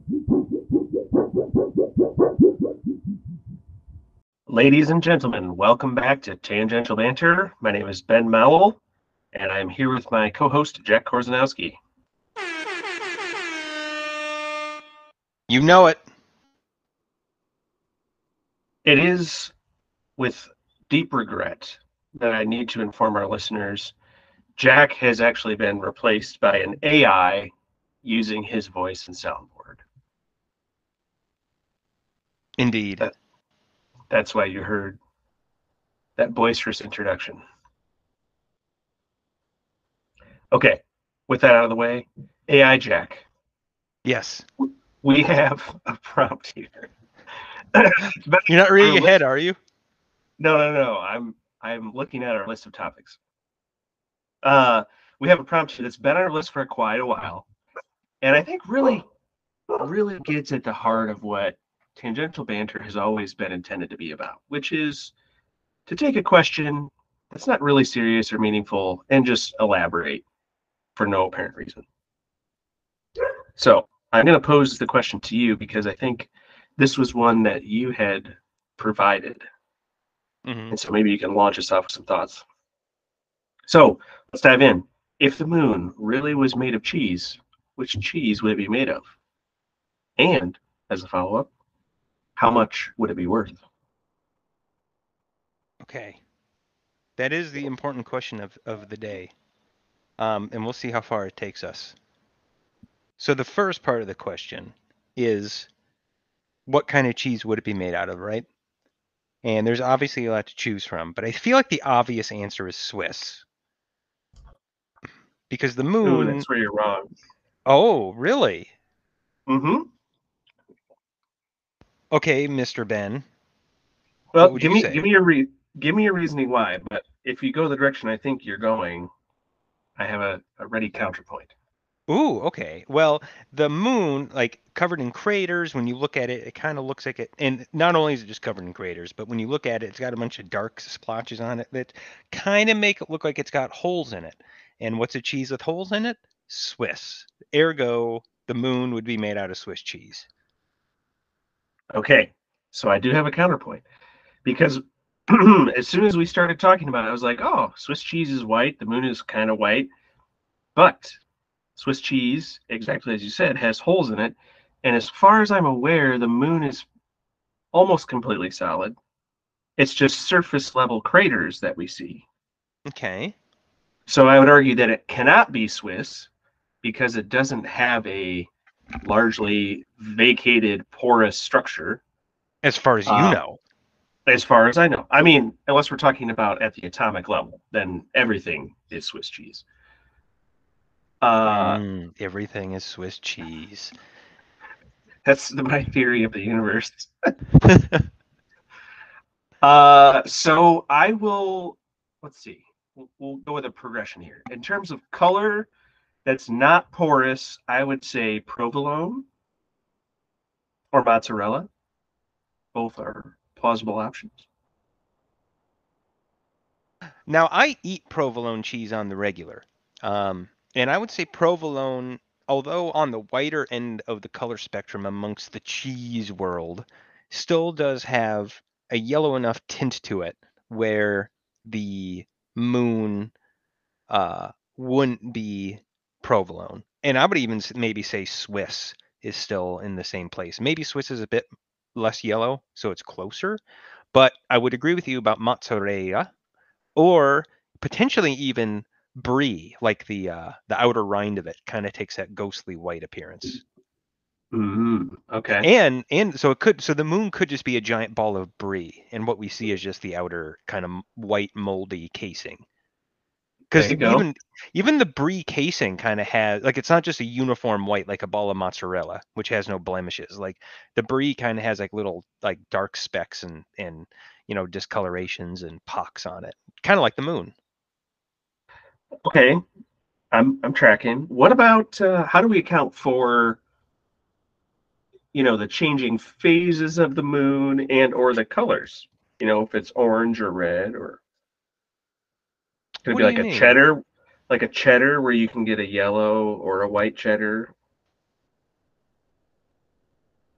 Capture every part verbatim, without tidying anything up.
Ladies and gentlemen, welcome back to Tangential Banter. My name is Ben Mowell, and I'm here with my co-host, Jack Korzanowski. You know it. It is with deep regret that I need to inform our listeners, Jack has actually been replaced by an A I using his voice and soundboard. Indeed. That, that's why you heard that boisterous introduction. Okay, with that out of the way, A I Jack, Yes. we have a prompt here. You're not reading ahead, are you? No, no, no. I'm I'm looking at our list of topics. Uh, we have a prompt here that's been on our list for quite a while, and I think really, really gets at the heart of what tangential banter has always been intended to be about, which is to take a question that's not really serious or meaningful and just elaborate for no apparent reason. So I'm going to pose the question to you because I think this was one that you had provided. Mm-hmm. And so maybe you can launch us off with some thoughts. So let's dive in. If the moon really was made of cheese, which cheese would it be made of? And as a follow up, how much would it be worth? Okay. That is the important question of, of the day. Um, and we'll see how far it takes us. So the first part of the question is what kind of cheese would it be made out of, right? And there's obviously a lot to choose from, but I feel like the obvious answer is Swiss. Because the Ooh, moon. that's where you're wrong. Oh, really? Mm-hmm. Okay, Mister Ben. Well, What would give you me give say? me your re- give me your reasoning why. But if you go the direction I think you're going, I have a, a ready counterpoint. Ooh, okay. Well, the moon, like covered in craters, when you look at it, it kind of looks like it. And not only is it just covered in craters, but when you look at it, it's got a bunch of dark splotches on it that kind of make it look like it's got holes in it. And what's a cheese with holes in it? Swiss. Ergo, the moon would be made out of Swiss cheese. Okay, so I do have a counterpoint because as soon as we started talking about it, I was like, oh, Swiss cheese is white, the moon is kind of white, but Swiss cheese, exactly as you said, has holes in it. And as far as I'm aware, the moon is almost completely solid. It's just surface level craters that we see. Okay. So I would argue that it cannot be Swiss because it doesn't have a largely vacated porous structure. As far as you Um, know. as far as I know, I mean, unless we're talking about at the atomic level, then everything is Swiss cheese. Uh, Mm, everything is Swiss cheese. that's the, my theory of the universe. Uh, so I will, let's see, we'll, we'll go with a progression here. In terms of color, that's not porous, I would say provolone or mozzarella. Both are plausible options. Now, I eat provolone cheese on the regular. Um, and I would say provolone, although on the whiter end of the color spectrum amongst the cheese world, still does have a yellow enough tint to it where the moon uh, wouldn't be provolone. And I would even maybe say Swiss is still in the same place. Maybe Swiss is a bit less yellow, so it's closer. But I would agree with you about mozzarella or potentially even brie, like the uh, the outer rind of it, kind of takes that ghostly white appearance. Mm, okay. And and so it could so the moon could just be a giant ball of brie, and what we see is just the outer kind of white moldy casing. There Because you go. even even the brie casing kind of has like it's not just a uniform white like a ball of mozzarella, which has no blemishes. Like the brie kind of has like little like dark specks and and you know discolorations and pocks on it, kind of like the moon. Okay. I'm I'm tracking. What about uh, how do we account for, you know, the changing phases of the moon and or the colors? You know, if it's orange or red, or could it What be do like you a mean? cheddar, like a cheddar where you can get a yellow or a white cheddar?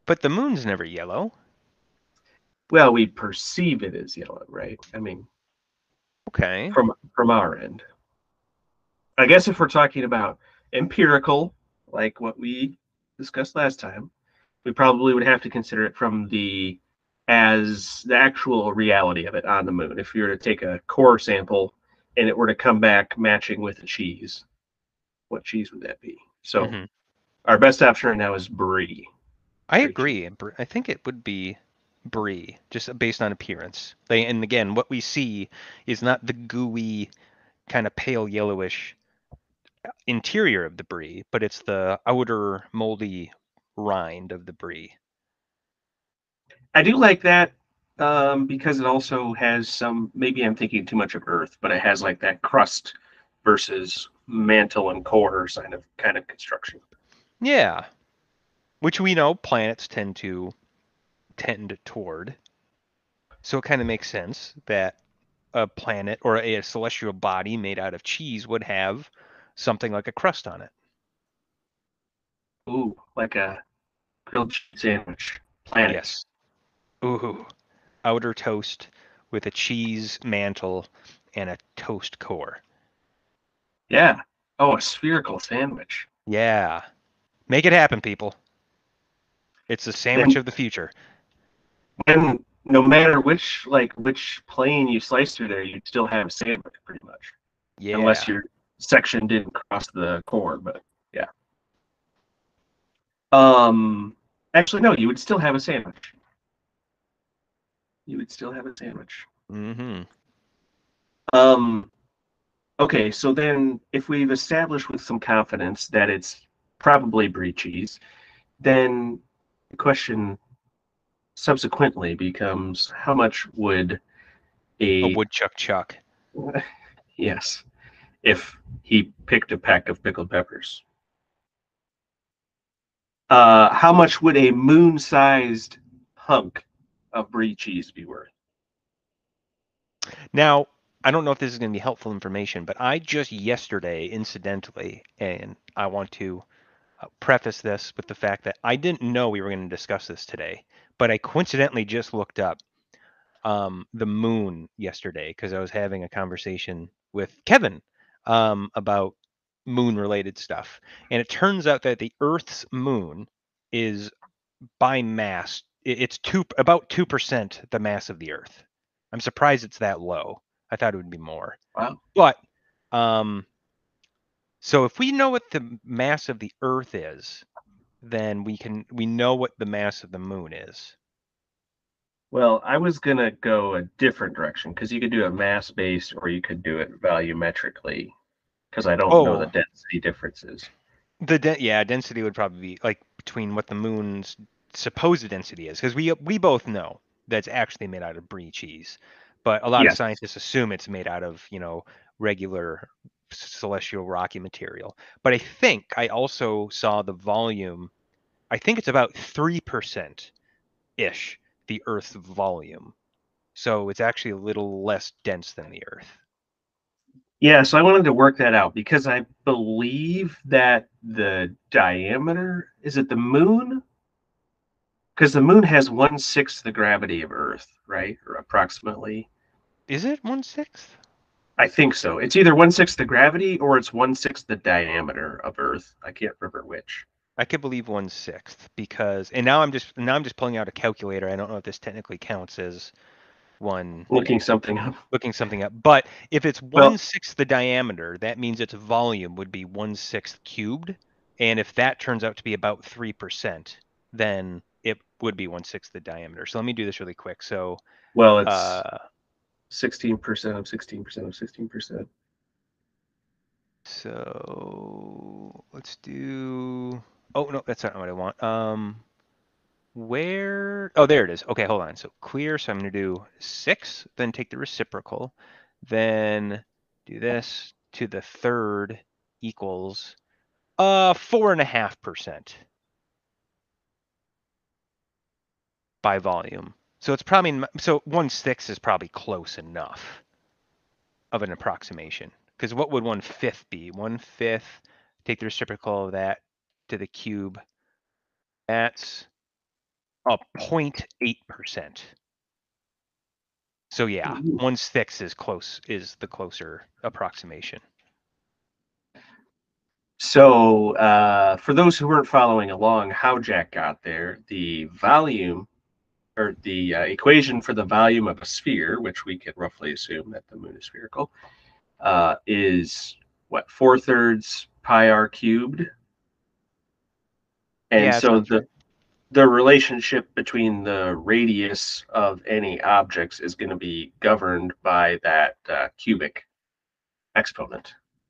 But the moon's never yellow. Well, we perceive it as yellow, right? I mean, Okay. from from our end. I guess if we're talking about empirical, like what we discussed last time, we probably would have to consider it from the as the actual reality of it on the moon. If you were to take a core sample and it were to come back matching with a cheese, what cheese would that be? So hmm our best option right now is brie. I Brie cheese. agree. Br- I think it would be brie, just based on appearance. They, and again, what we see is not the gooey, kind of pale yellowish interior of the brie, but it's the outer moldy rind of the brie. I do like that um, because it also has some. Maybe I'm thinking too much of Earth, but it has like that crust versus mantle and core kind of kind of construction. Yeah, which we know planets tend to tend toward. So it kind of makes sense that a planet or a celestial body made out of cheese would have something like a crust on it. Ooh, like a grilled cheese sandwich. Planets. Yes. Ooh. Outer toast with a cheese mantle and a toast core. Yeah. Oh, a spherical sandwich. Yeah. Make it happen, people. It's the sandwich Then, of the future. then no matter which like which plane you slice through there, you'd still have a sandwich pretty much, unless Yeah. your section didn't cross the core. But yeah. Um. Actually, no. You would still have a sandwich. You would still have a sandwich. Mm-hmm. Um. Okay. So then, if we've established with some confidence that it's probably brie cheese, then the question subsequently becomes how much would A a woodchuck chuck. yes, if he picked a pack of pickled peppers. Uh, how much would a moon-sized hunk of brie cheese be worth? Now, I don't know if this is going to be helpful information, but I just yesterday, incidentally, and I want to uh, preface this with the fact that I didn't know we were going to discuss this today, but I coincidentally just looked up um, the moon yesterday because I was having a conversation with Kevin um, about moon related stuff. And it turns out that the Earth's moon is by mass, it's two about two percent the mass of the Earth. I'm surprised it's that low. I thought it would be more. Wow. But um, so if we know what the mass of the Earth is, then we can we know what the mass of the moon is. Well, I was gonna go a different direction because you could do it mass-based or you could do it volumetrically because I don't know the Oh, density differences. the de- yeah, density would probably be like between what the moon's supposed density is, because we we both know that's actually made out of brie cheese, but a lot of Yes. scientists assume it's made out of, you know, regular celestial rocky material. But I think I also saw the volume. I think it's about three percent ish the Earth's volume, so it's actually a little less dense than the Earth. Yeah, so I wanted to work that out because I believe that the diameter is it the moon? Because the moon has one sixth the gravity of Earth, right? Or approximately. Is it one sixth? I think so. It's either one sixth the gravity or it's one sixth the diameter of Earth. I can't remember which. I could believe one sixth because, and now I'm just now I'm just pulling out a calculator. I don't know if this technically counts as one Looking something up. looking something up, but if it's one Well, sixth the diameter, that means its volume would be one sixth cubed, and if that turns out to be about three percent, then it would be one sixth the diameter. So let me do this really quick. So, well, it's uh, sixteen percent of sixteen percent of sixteen percent. so let's do. Oh no, that's not what I want. Um, Where? Oh, there it is. Okay, hold on. So clear. So I'm going to do six, then take the reciprocal, then do this to the third equals uh four and a half percent by volume. So it's probably so one sixth is probably close enough of an approximation. Because what would one fifth be? One fifth, take the reciprocal of that to the cube. That's a zero point eight percent. So yeah, one sixth is close is the closer approximation. So uh, for those who weren't following along how Jack got there, the volume or the uh, equation for the volume of a sphere, which we could roughly assume that the moon is spherical, uh, is what, four thirds pi r cubed. And Yeah, that so sounds the right. the relationship between the radius of any objects is going to be governed by that uh, cubic exponent.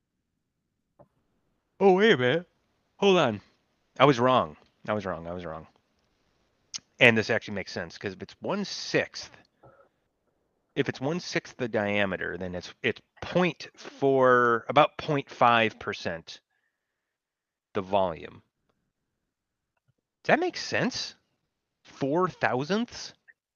Oh, wait a minute. Hold on. I was wrong. I was wrong. I was wrong. And this actually makes sense because if it's one sixth, if it's one sixth the diameter, then it's it's point four about zero point five percent the volume. Does that make sense? Four thousandths?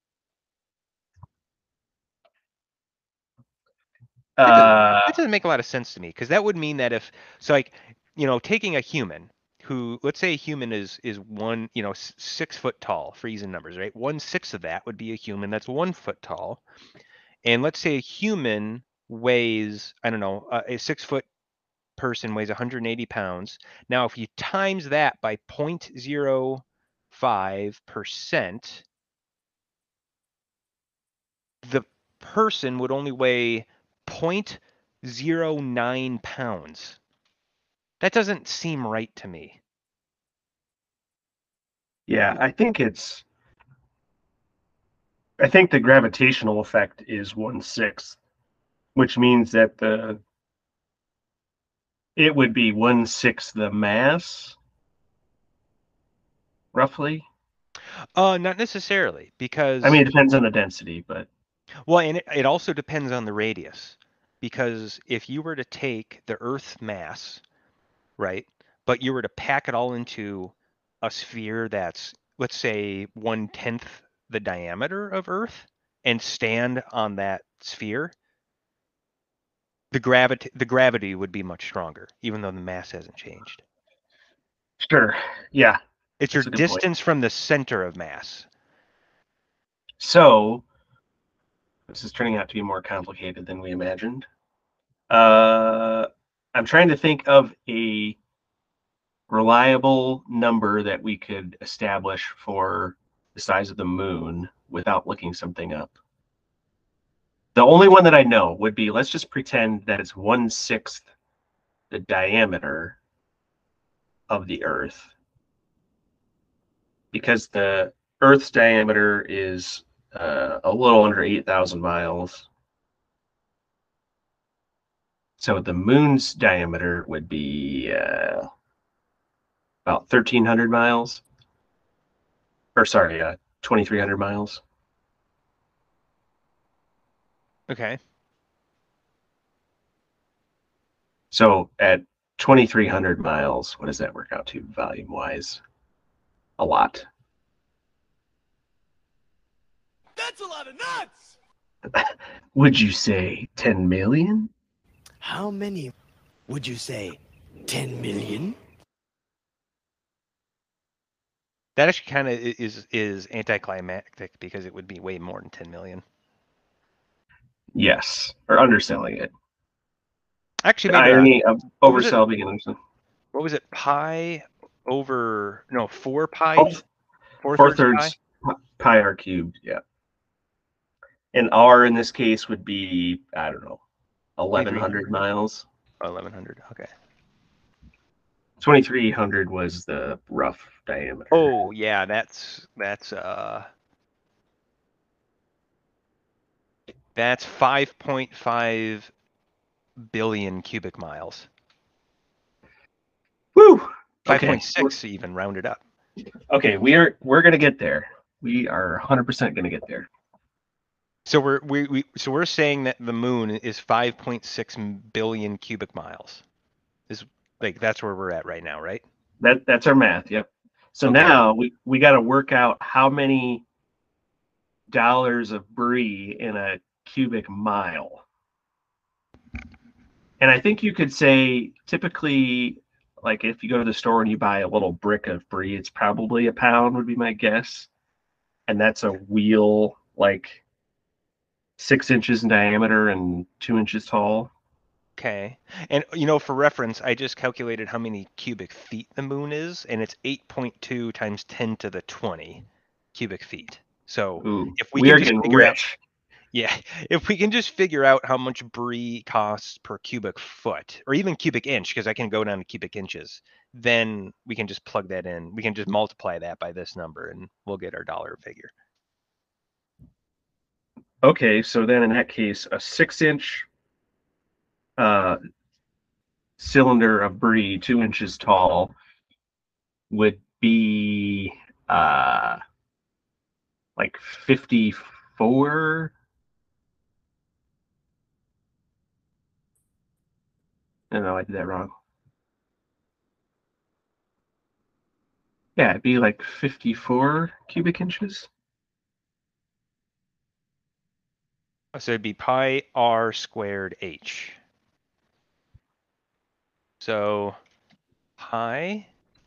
That doesn't Uh, that doesn't make a lot of sense to me because that would mean that if so like you know taking a human who let's say a human is is one you know s- six foot tall for easy numbers, right? One sixth of that would be a human that's one foot tall, and let's say a human weighs I don't know uh, a six foot person weighs one hundred eighty pounds. Now if you times that by zero point zero five percent, the person would only weigh zero point zero nine pounds. That doesn't seem right to me. yeah, I think it's. I think the gravitational effect is one sixth, which means that the it would be one sixth the mass, roughly. Uh, not necessarily, I mean, because it depends on the density, but well, and it, it also depends on the radius. Because if you were to take the Earth's mass, right, but you were to pack it all into a sphere that's, let's say, one tenth the diameter of Earth, and stand on that sphere, the gravity the gravity would be much stronger, even though the mass hasn't changed. sure, yeah, It's your that's a good point. distance from the center of mass. So this is turning out to be more complicated than we imagined. Uh, I'm trying to think of a reliable number that we could establish for the size of the moon without looking something up. The only one that I know would be, let's just pretend that it's one sixth the diameter of the Earth, because the Earth's diameter is uh, a little under eight thousand miles. So the moon's diameter would be uh, about thirteen hundred miles, or sorry, uh, twenty-three hundred miles. Okay. So at twenty-three hundred miles, what does that work out to volume wise? A lot. That's a lot of nuts! Would you say ten million? How many would you say? ten million? That actually kind of is is anticlimactic because it would be way more than ten million. Yes, or underselling it. Actually, The maybe not. irony of What was it? overselling and underselling. What was it? Pi over no four pi, Oh, four four thirds pi. thirds pi r cubed. Yeah, and r in this case would be, I don't know, eleven hundred miles. Oh, eleven hundred. Okay. twenty-three hundred was the rough diameter. Oh yeah, that's that's uh that's five point five billion cubic miles. Woo. Five Okay. point six even rounded up. Okay, we are we're gonna get there. We are one hundred percent gonna get there. So we're we, we so we're saying that the moon is five point six billion cubic miles. Is like that's where we're at right now, right? That that's our math. Yep. So Okay. now we we got to work out how many dollars of brie in a cubic mile. And I think you could say typically, like if you go to the store and you buy a little brick of brie, it's probably a pound, would be my guess. and that's a wheel like six inches in diameter and two inches tall. Okay. And you know, for reference, I just calculated how many cubic feet the moon is, and it's eight point two times ten to the twenty cubic feet. So Ooh, if we we can are just getting figure out, rich. yeah, if we can just figure out how much brie costs per cubic foot, or even cubic inch, because I can go down to cubic inches, then we can just plug that in. We can just multiply that by this number, and we'll get our dollar figure. Okay, so then in that case, a six inch uh, cylinder of brie, two inches tall, would be uh, like fifty-four. No, no, I did that wrong. Yeah, it'd be like fifty-four cubic inches. So it'd be pi r squared h. So pi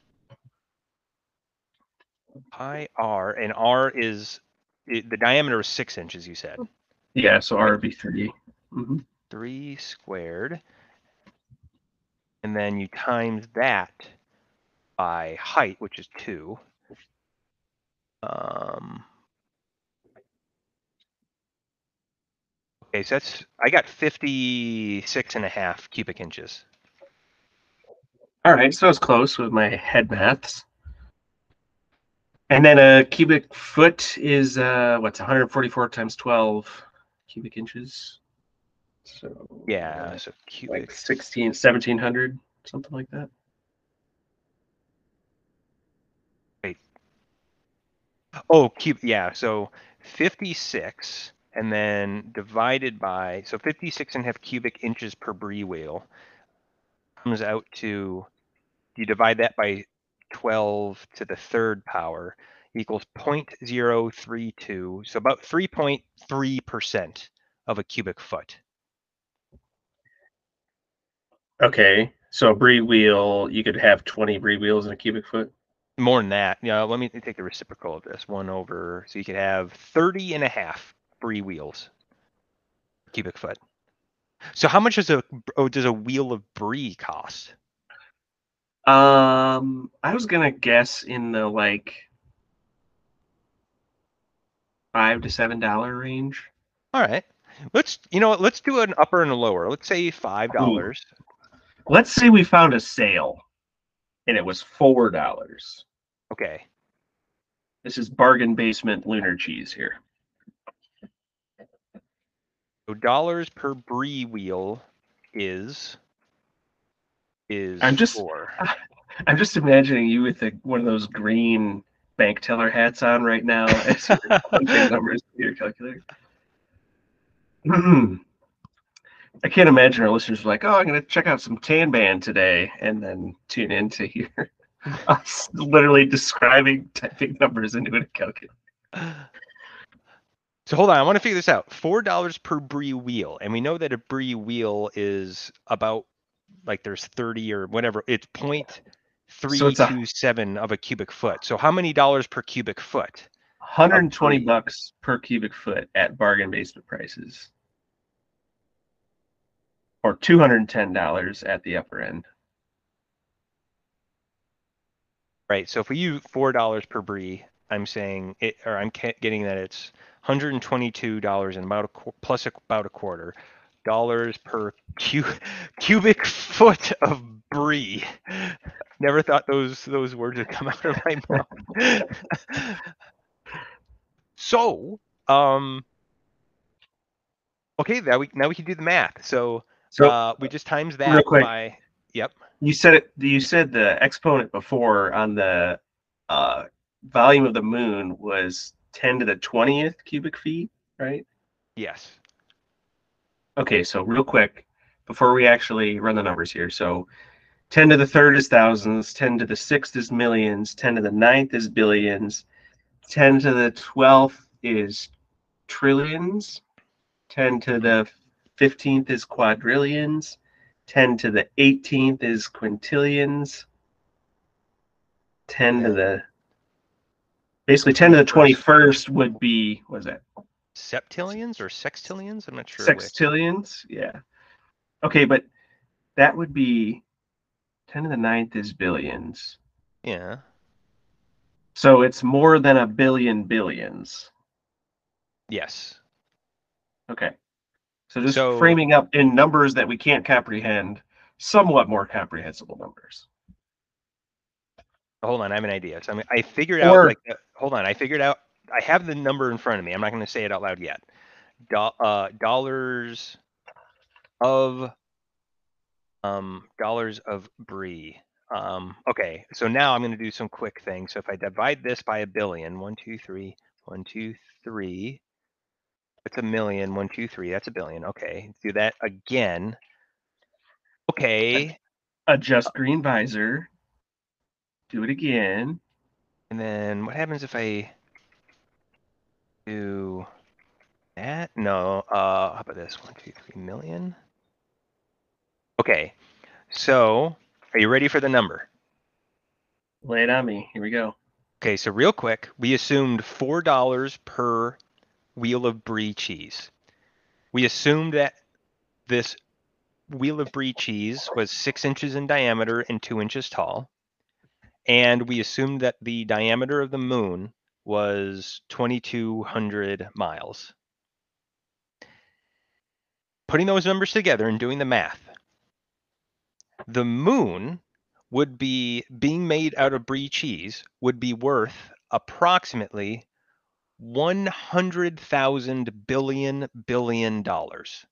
pi r, and r is it, the diameter is six inches. You said Yeah, so right? R would be three. Mm-hmm. Three squared, and then you times that by height, which is two. Um. Okay, so that's I got fifty-six and a half cubic inches. All right, so I was close with my head maths. And then a cubic foot is uh, what's one hundred forty-four times twelve cubic inches. So Yeah, so cubic. like sixteen, seventeen hundred, something like that. Wait. Oh, cube. Yeah, so fifty-six, and then divided by so fifty-six and a half cubic inches per brie wheel comes out to, you divide that by twelve to the third power equals zero point zero three two, so about three point three percent of a cubic foot. Okay, so a brie wheel, you could have twenty brie wheels in a cubic foot. More than that. Yeah, let me take the reciprocal of this. One over, so you could have thirty and a half brie wheels cubic foot. So how much does a oh, does a wheel of brie cost? Um, I was gonna guess in the like five to seven dollar range. All right, let's you know what, let's do an upper and a lower. Let's say five dollars. Let's say we found a sale, and it was four dollars. Okay. This is bargain basement lunar cheese here. So dollars per brie wheel is is I'm just four. I'm just imagining you with a, one of those green bank teller hats on right now as you're punching numbers with your calculator. I can't imagine our listeners are like, "Oh, I'm going to check out some Tan Band today," and then tune in to hear us literally describing typing numbers into a calculator. So hold on, I want to figure this out. Four dollars per brie wheel, and we know that a brie wheel is about like there's thirty or whatever. It's point three So it's a two seven of a cubic foot. So how many dollars per cubic foot? one hundred twenty brie. bucks per cubic foot at bargain basement prices, or two hundred ten dollars at the upper end. Right. So if we use four dollars per brie, I'm saying it, or I'm ca- getting that it's one hundred twenty-two dollars and about a qu- plus a, about a quarter dollars per cu- cubic foot of brie. Never thought those those words would come out of my mouth. So, um, okay, now we now we can do the math. So, So uh, we just times real that quick, by, yep. you said it. You said the exponent before on the uh, volume of the moon was ten to the twentieth cubic feet, right? Yes. Okay, so real quick, before we actually run the numbers here, so ten to the third is thousands, ten to the sixth is millions, ten to the ninth is billions, ten to the twelfth is trillions, ten to the fifteenth is quadrillions, ten to the eighteenth is quintillions, ten to the Basically, ten to the twenty-first would be, what is that? Septillions or sextillions? I'm not sure which. Sextillions? Yeah. Okay, but that would be ten to the ninth is billions. Yeah. So it's more than a billion billions. Yes. Okay. So just So- framing up in numbers that we can't comprehend, somewhat more comprehensible numbers. Hold on, I have an idea. So I mean, I figured Or- out like, uh, hold on, I figured out, I have the number in front of me. I'm not going to say it out loud yet. Do, uh, dollars of, um, dollars of brie. Um, okay, so now I'm going to do some quick things. So if I divide this by a billion, one, two, three, one, two, three, that's a million, one, two, three, that's a billion. Okay, do that again. Okay, Adjust green visor. Do it again. and then what happens if I do that? No, uh, how about this? One, two, three million. Okay, so are you ready for the number? Lay it on me. Here we go. Okay, so real quick, we assumed four dollars per wheel of brie cheese. We assumed that this wheel of brie cheese was six inches in diameter and two inches tall. And we assumed that the diameter of the moon was twenty-two hundred miles. Putting those numbers together and doing the math, the moon would be, being made out of brie cheese, would be worth approximately one hundred thousand billion billion dollars.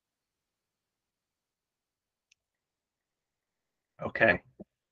Okay.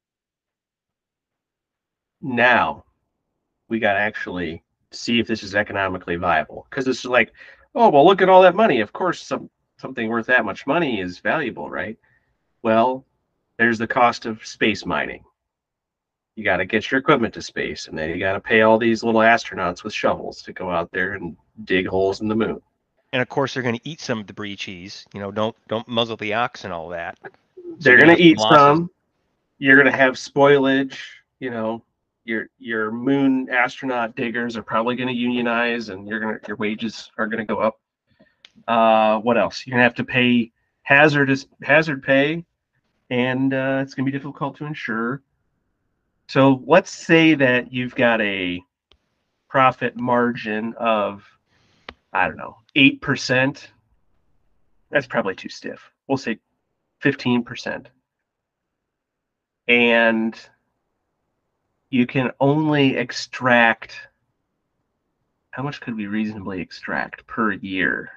Now we got to actually see if this is economically viable, because it's like, oh, well, look at all that money. Of course, some something worth that much money is valuable, right? Well, there's the cost of space mining. You got to get your equipment to space, and then you got to pay all these little astronauts with shovels to go out there and dig holes in the moon. And of course, they're going to eat some of the brie cheese. You know, don't don't muzzle the ox and all that. So They're you're going to have eat losses. some. You're going to have spoilage. You know, your your moon astronaut diggers are probably going to unionize, and you're going to your wages are going to go up. Uh, what else? You're going to have to pay hazardous hazard pay, and uh, it's going to be difficult to insure. So let's say that you've got a profit margin of, I don't know, eight percent. That's probably too stiff. We'll say fifteen percent. And you can only extract, how much could we reasonably extract per year?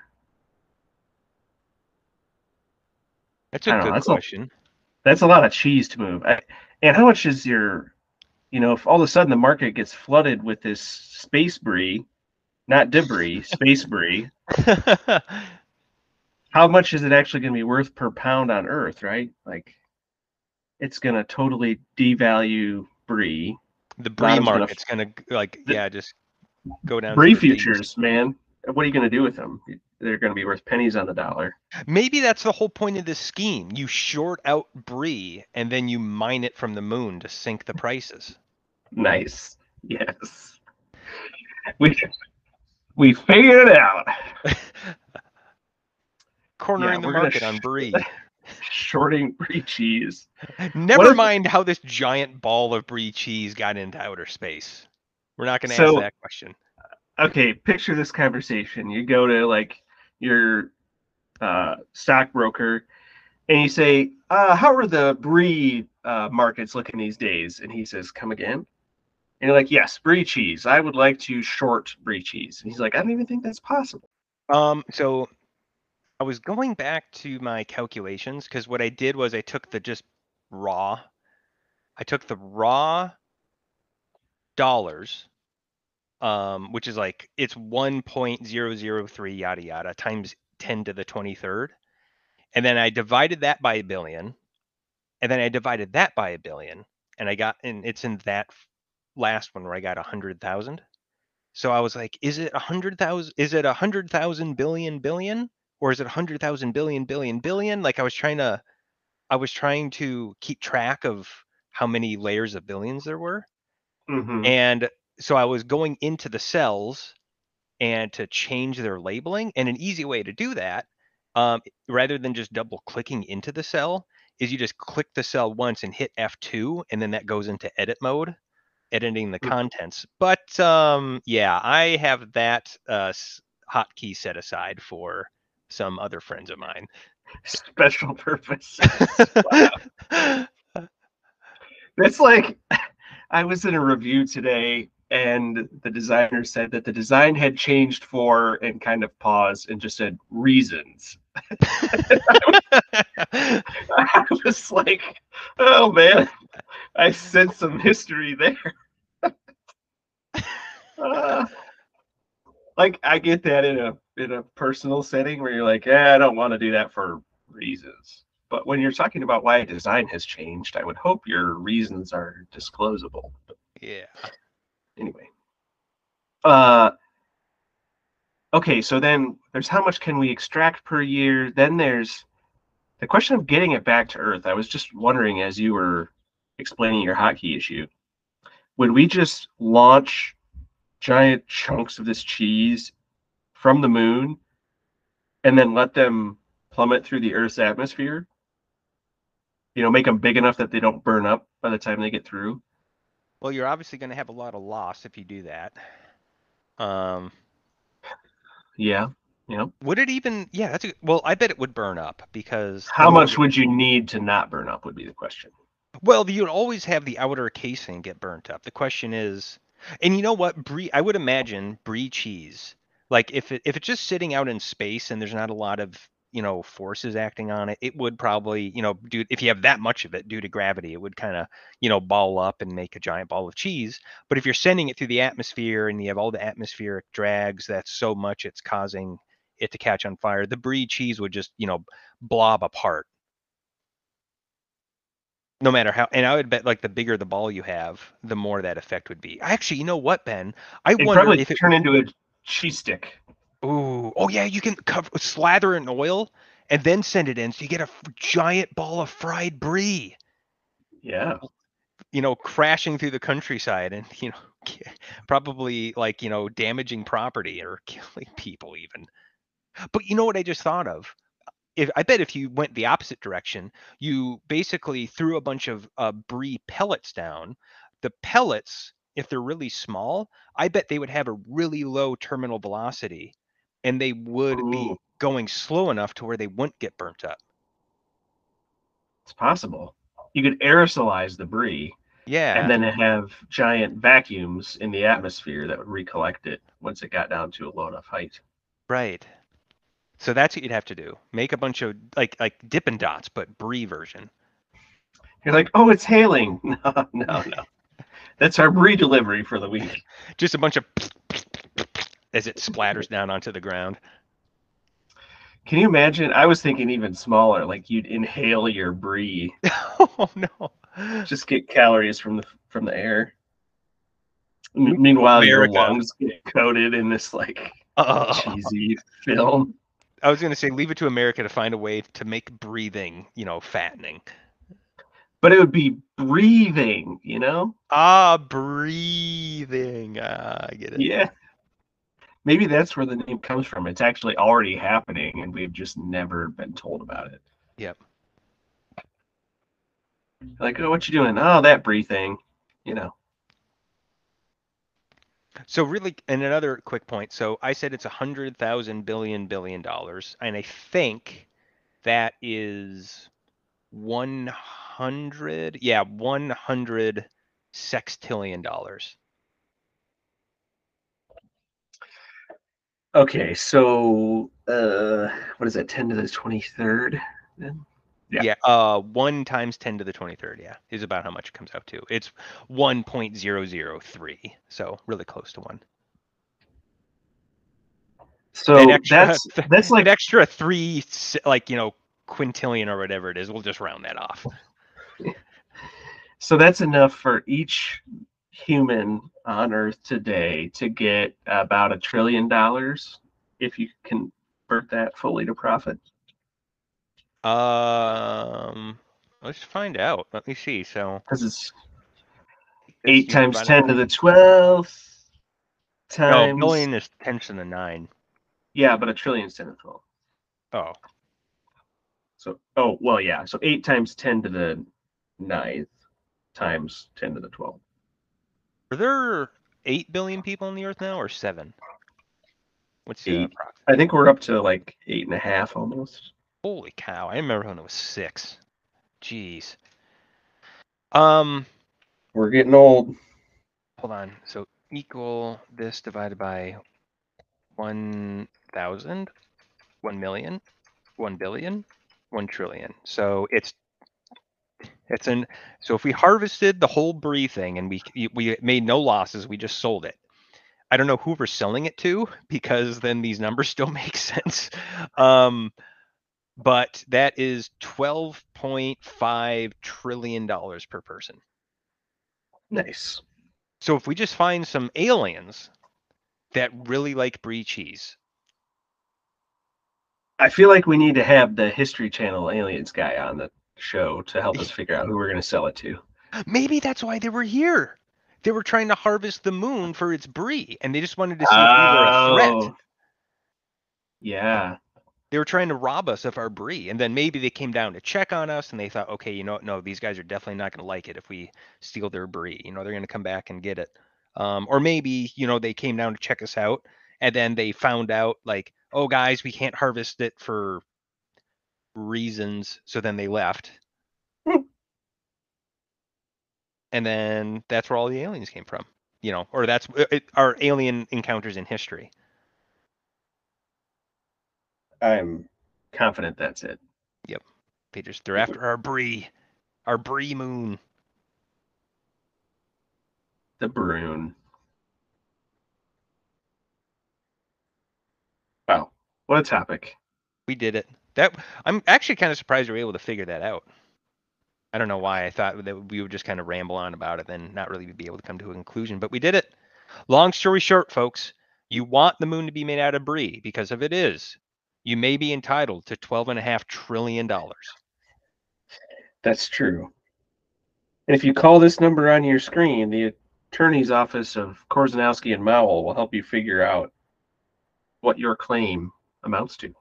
That's I a don't know, good that's a- question. That's a lot of cheese to move. I, and how much is your, you know, if all of a sudden the market gets flooded with this space brie, not debris, space brie, how much is it actually going to be worth per pound on Earth, right? Like, it's going to totally devalue brie. The brie Bottom's gonna- market's going to, like, The- yeah, just go down. Brie to the biggest. futures, man. What are you going to do with them? They're going to be worth pennies on the dollar. Maybe that's the whole point of this scheme. You short out brie and then you mine it from the moon to sink the prices. Nice. Yes. We we figured it out. Cornering Yeah, the we're gonna market on sh- brie. Shorting brie cheese. Never if- mind how this giant ball of brie cheese got into outer space. We're not going to So- ask that question. Okay, picture this conversation. You go to like your uh, stockbroker and you say, uh, how are the brie uh, markets looking these days? And he says, come again? And you're like, yes, brie cheese. I would like to short brie cheese. And he's like, I don't even think that's possible. Um, so I was going back to my calculations because what I did was I took the just raw, I took the raw dollars, um, which is like, it's one point zero zero three yada yada times ten to the twenty-third. And then I divided that by a billion. And then I divided that by a billion. And I got, and it's in that last one where I got a hundred thousand. So I was like, is it a hundred thousand? Is it a hundred thousand billion billion? Or is it a hundred thousand billion billion billion? Like I was trying to, I was trying to keep track of how many layers of billions there were. Mm-hmm. And so I was going into the cells and to change their labeling. And an easy way to do that, um, rather than just double clicking into the cell, is you just click the cell once and hit F two, and then that goes into edit mode, editing the Mhm. contents. But um, yeah, I have that uh, hotkey set aside for some other friends of mine. Special purpose. Wow. That's like, I was in a review today and the designer said that the design had changed for, and kind of paused and just said reasons. I was like, oh man, I sense some history there. Uh, like I get that in a in a personal setting where you're like, yeah, I don't want to do that for reasons. But when you're talking about why a design has changed, I would hope your reasons are disclosable. But Yeah. anyway. Uh okay, so then there's how much can we extract per year? Then there's the question of getting it back to Earth. I was just wondering as you were explaining your hotkey issue, would we just launch giant chunks of this cheese from the moon and then let them plummet through the Earth's atmosphere? You know, make them big enough that they don't burn up by the time they get through. Well, you're obviously going to have a lot of loss if you do that. Um, Yeah, yeah. would it even? Yeah, that's a, well. I bet it would burn up because How the more much would you need to not burn up would be the question. Well, you'd always have the outer casing get burnt up. The question is, and you know what, brie? I would imagine brie cheese. Like if it if it's just sitting out in space and there's not a lot of you know forces acting on it, it would probably you know do if you have that much of it due to gravity, it would kind of you know ball up and make a giant ball of cheese. But if you're sending it through the atmosphere and you have all the atmospheric drags, that's so much it's causing it to catch on fire. The brie cheese would just you know blob apart. No matter how, and I would bet like the bigger the ball you have, the more that effect would be. Actually, you know what, Ben? I It'd wonder probably if it. turn into a cheese stick. Ooh, oh yeah, you can cover slather in oil and then send it in, so you get a f- giant ball of fried brie. Yeah. You know, crashing through the countryside and you know, probably like you know damaging property or killing people even. But you know what I just thought of? If I bet if you went the opposite direction, you basically threw a bunch of uh, brie pellets down. The pellets, if they're really small, I bet they would have a really low terminal velocity, and they would Ooh, be going slow enough to where they wouldn't get burnt up. it's possible. You could aerosolize the brie and Yeah, then have giant vacuums in the atmosphere that would recollect it once it got down to a low enough height. right. So that's what you'd have to do. Make a bunch of like like Dippin' Dots, but brie version. You're like, oh, it's hailing. No, no, no. That's our brie delivery for the week. Just a bunch of as it splatters down onto the ground. Can you imagine? I was thinking even smaller, like you'd inhale your brie, Oh no. just get calories from the from the air. M- meanwhile, your America. lungs get coated in this like Uh, cheesy film. I was going to say, leave it to America to find a way to make breathing, you know, fattening. But it would be breathing, you know? Ah, breathing. Ah, I get it. Yeah. Maybe that's where the name comes from. It's actually already happening, and we've just never been told about it. Yep. Like, oh, what you doing? Oh, that brie thing, you know. So really, and another quick point. So I said it's a hundred thousand billion billion dollars, and I think that is one hundred. Yeah, one hundred sextillion dollars. Okay, so uh, what is that? Ten to the twenty-third, then? Yeah. Yeah. Uh, one times ten to the twenty-third. Yeah, is about how much it comes out to. It's one point zero zero three. So really close to one. So An extra, that's that's an like extra three, like you know, quintillion or whatever it is. We'll just round that off. so that's enough for each human on Earth today to get about a trillion dollars if you convert that fully to profit. Um, let's find out. Let me see. So Because it's it's, eight you know, times about ten to the twelfth. times. No, billion is ten to the nine. Yeah, but a trillion is ten to the twelve. Oh, So, oh, well, yeah. So eight times ten to the ninth times ten to the twelve. are there eight billion people on the Earth now, or seven? What's the Eight. approximate? I think we're up to like eight and a half almost. Holy cow! I remember when it was six. Jeez. Um, We're getting old. hold on. So equal this divided by one thousand, one million, one billion, one trillion. So it's it's an so if we harvested the whole brie thing and we we made no losses, we just sold it. I don't know who we're selling it to because then these numbers still make sense. Um, but that is twelve point five trillion dollars per person. Nice. So if we just find some aliens that really like brie cheese, I feel like we need to have the History Channel aliens guy on the show to help us figure out who we're going to sell it to. maybe that's why they were here. They were trying to harvest the moon for its brie, and they just wanted to see if we were a threat. Oh, yeah. They were trying to rob us of our brie, and then maybe they came down to check on us, and they thought, okay, you know what? No, these guys are definitely not going to like it if we steal their brie. You know, they're going to come back and get it. Um, or maybe, you know, they came down to check us out, and then they found out, like, oh, guys, we can't harvest it for reasons. So then they left. And then that's where all the aliens came from, you know, or that's it, our alien encounters in history. I'm confident that's it. Yep. They just, they're after our brie, our brie moon. The Brune. Wow. What a topic. We did it. That I'm actually kind of surprised we were able to figure that out. I don't know why I thought that we would just kind of ramble on about it and not really be able to come to a conclusion, but we did it. Long story short, folks, you want the moon to be made out of brie because if it is, you may be entitled to twelve and a half trillion dollars. That's true. And if you call this number on your screen, the attorney's office of Korzanowski and Mowell will help you figure out what your claim amounts to.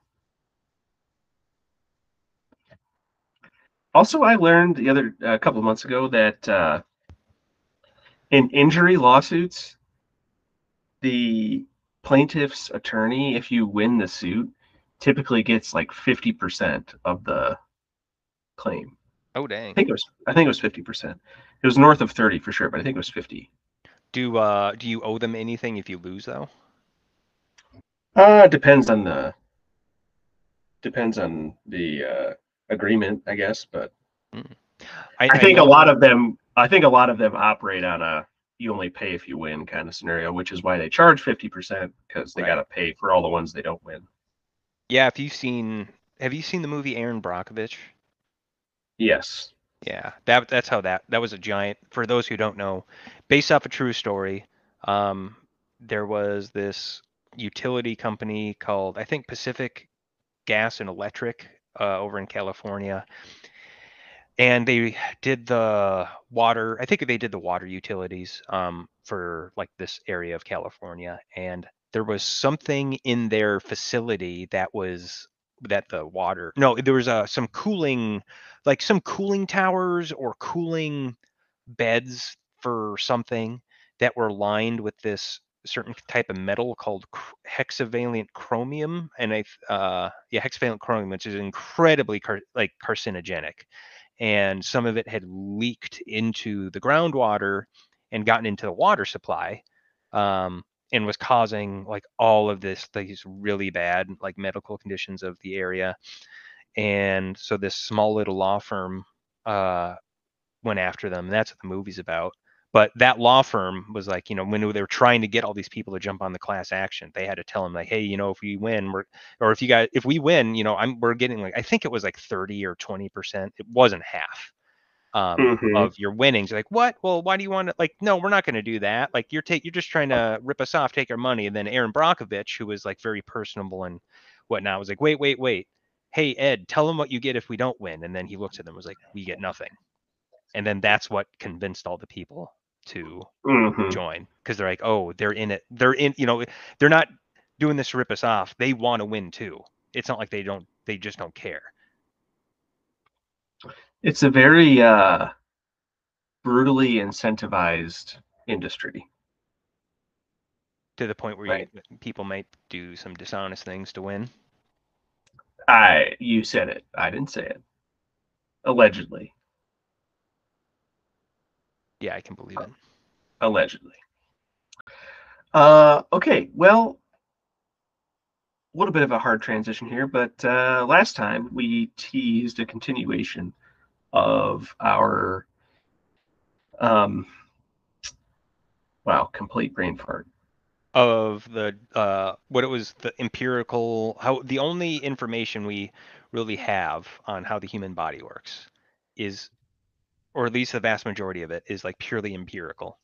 Also, I learned the other a couple of months ago that uh, in injury lawsuits, the plaintiff's attorney, if you win the suit, typically gets like fifty percent of the claim. Oh dang! I think it was. I think it was fifty percent. It was north of thirty for sure, but I think it was fifty. Do uh do you owe them anything if you lose though? Uh depends on the depends on the uh, agreement, I guess. But Mm. I, I, think I a know- lot of them. I think a lot of them operate on a you only pay if you win kind of scenario, which is why they charge fifty percent because they Right. got to pay for all the ones they don't win. Yeah, if you've seen, have you seen the movie Aaron Brockovich? Yes. Yeah, that that's how that that was a giant. For those who don't know, based off a true story, um, there was this utility company called I think Pacific Gas and Electric uh, over in California, and they did the water. I think they did the water utilities um, for like this area of California, and there was something in their facility that was that the water. No, there was uh, some cooling, like some cooling towers or cooling beds for something that were lined with this certain type of metal called cr- hexavalent chromium, and I uh yeah hexavalent chromium, which is incredibly car- like carcinogenic, and some of it had leaked into the groundwater and gotten into the water supply, um, and was causing like all of this these really bad like medical conditions of the area. And so this small little law firm uh went after them. And that's what the movie's about. But that law firm was like, you know, when they were trying to get all these people to jump on the class action, they had to tell them like, hey, you know, if we win, we're, or if you guys, if we win, you know, I'm, we're getting like, I think it was like thirty or twenty percent. It wasn't half um, Mhm. of your winnings. Like, what? Well, why do you want to? Like, no, we're not going to do that. Like, you're take, you're just trying to rip us off, take our money. And then Aaron Brockovich, who was like very personable and whatnot, was like, wait, wait, wait. Hey, Ed, tell them what you get if we don't win. And then he looked at them and was like, we get nothing. And then that's what convinced all the people to Mhm. join because they're like, oh, they're in it. They're in, you know, they're not doing this to rip us off. They want to win too. It's not like they don't, they just don't care. It's a very uh, brutally incentivized industry. To the point where Right. you, people might do some dishonest things to win. I, you said it. I didn't say it. Allegedly. Yeah, I can believe it. Allegedly. Uh, okay, well, a little bit of a hard transition here, but uh, last time we teased a continuation of our, um, wow, complete brain fart. Of the uh what it was, the empirical, how the only information we really have on how the human body works is, or at least the vast majority of it is like purely empirical.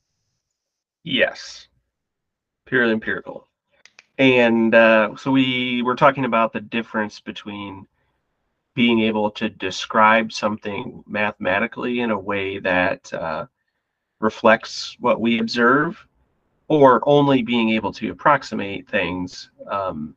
Yes, purely empirical. And uh, so we were talking about the difference between being able to describe something mathematically in a way that uh, reflects what we observe, or only being able to approximate things um,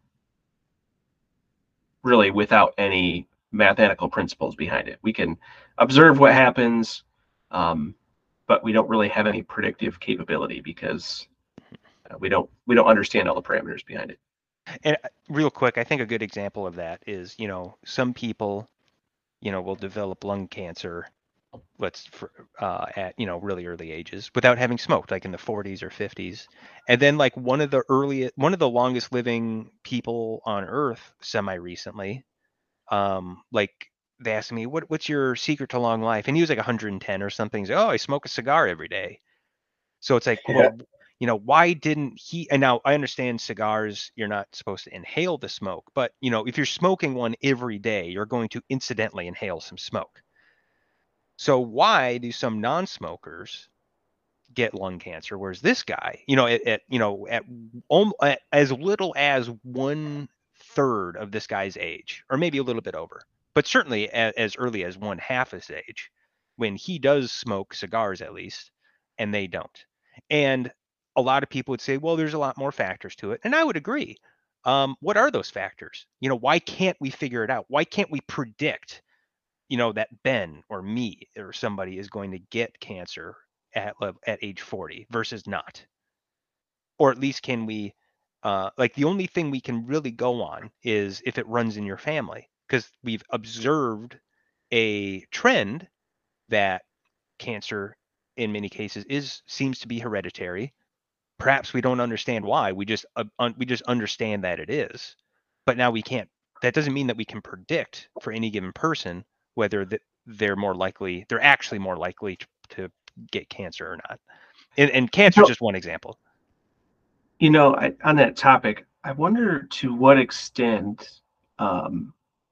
really without any mathematical principles behind it. We can observe what happens, um, but we don't really have any predictive capability because uh, we don't we don't understand all the parameters behind it. And uh, real quick, I think a good example of that is, you know, some people, you know, will develop lung cancer, let's for, uh, at, you know, really early ages without having smoked, like in the forties or fifties. And then like one of the earliest, one of the longest living people on Earth semi recently, um, like they asked me, what, what's your secret to long life? And he was like one hundred ten or something. He's like, oh, I smoke a cigar every day. So it's like, Yeah. well, you know, why didn't he? And now I understand cigars, you're not supposed to inhale the smoke, but you know, if you're smoking one every day, you're going to incidentally inhale some smoke. So why do some non-smokers get lung cancer, whereas this guy, you know, at, at you know, at, um, at as little as one third of this guy's age, or maybe a little bit over, but certainly as, as early as one half his age, when he does smoke cigars at least, and they don't. And a lot of people would say, well, there's a lot more factors to it, and I would agree. Um, what are those factors? You know, why can't we figure it out? Why can't we predict, you know, that Ben or me or somebody is going to get cancer at at age forty versus not? Or at least can we, uh, like the only thing we can really go on is if it runs in your family, because we've observed a trend that cancer in many cases is seems to be hereditary. Perhaps we don't understand why. We just uh, un, we just understand that it is. But now we can't. That doesn't mean that we can predict for any given person whether that they're more likely, they're actually more likely to, to get cancer or not. And, and cancer is just one example. You know, I, on that topic, I wonder to what extent, um,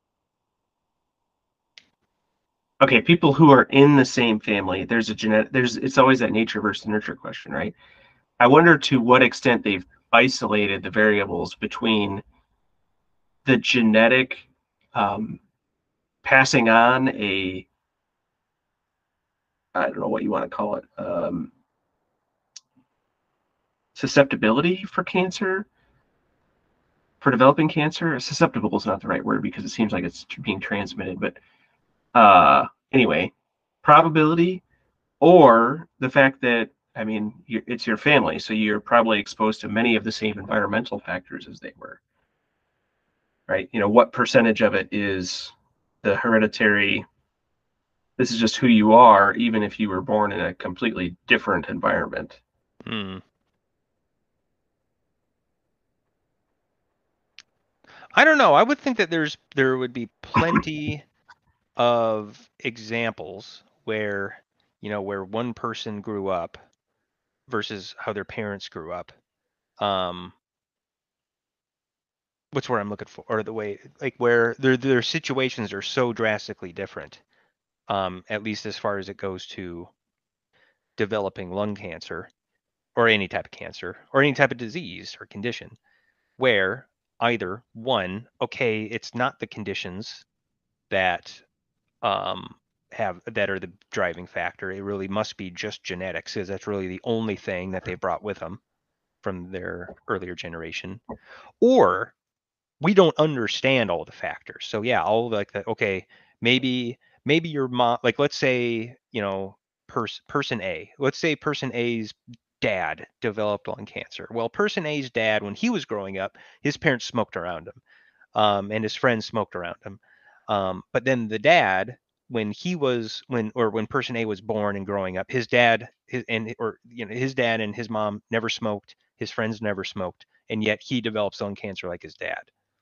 okay, people who are in the same family, there's a genetic, there's, it's always that nature versus nurture question, right? I wonder to what extent they've isolated the variables between the genetic um, passing on a, I don't know what you want to call it, um, susceptibility for cancer, for developing cancer. Susceptible is not the right word because it seems like it's being transmitted, but uh, anyway, probability, or the fact that, I mean, it's your family, so you're probably exposed to many of the same environmental factors as they were, right? You know, what percentage of it is the hereditary, this is just who you are, even if you were born in a completely different environment. Hmm. I don't know. I would think that there's there would be plenty of examples where, you know, where one person grew up versus how their parents grew up. Um, what's where I'm looking for, or the way, like where their their situations are so drastically different. Um, at least as far as it goes to developing lung cancer or any type of cancer or any type of disease or condition, where either one, okay, it's not the conditions that um, have that are the driving factor. It really must be just genetics, because that's really the only thing that they brought with them from their earlier generation. Or we don't understand all the factors. So yeah, all like that. Okay, maybe maybe your mom, like let's say, you know, person person A. Let's say person A's dad developed lung cancer. Well, person A's dad, when he was growing up, his parents smoked around him, um, and his friends smoked around him. Um, but then the dad, when he was when or when person A was born and growing up, his dad his, and or you know his dad and his mom never smoked. His friends never smoked, and yet he develops lung cancer like his dad.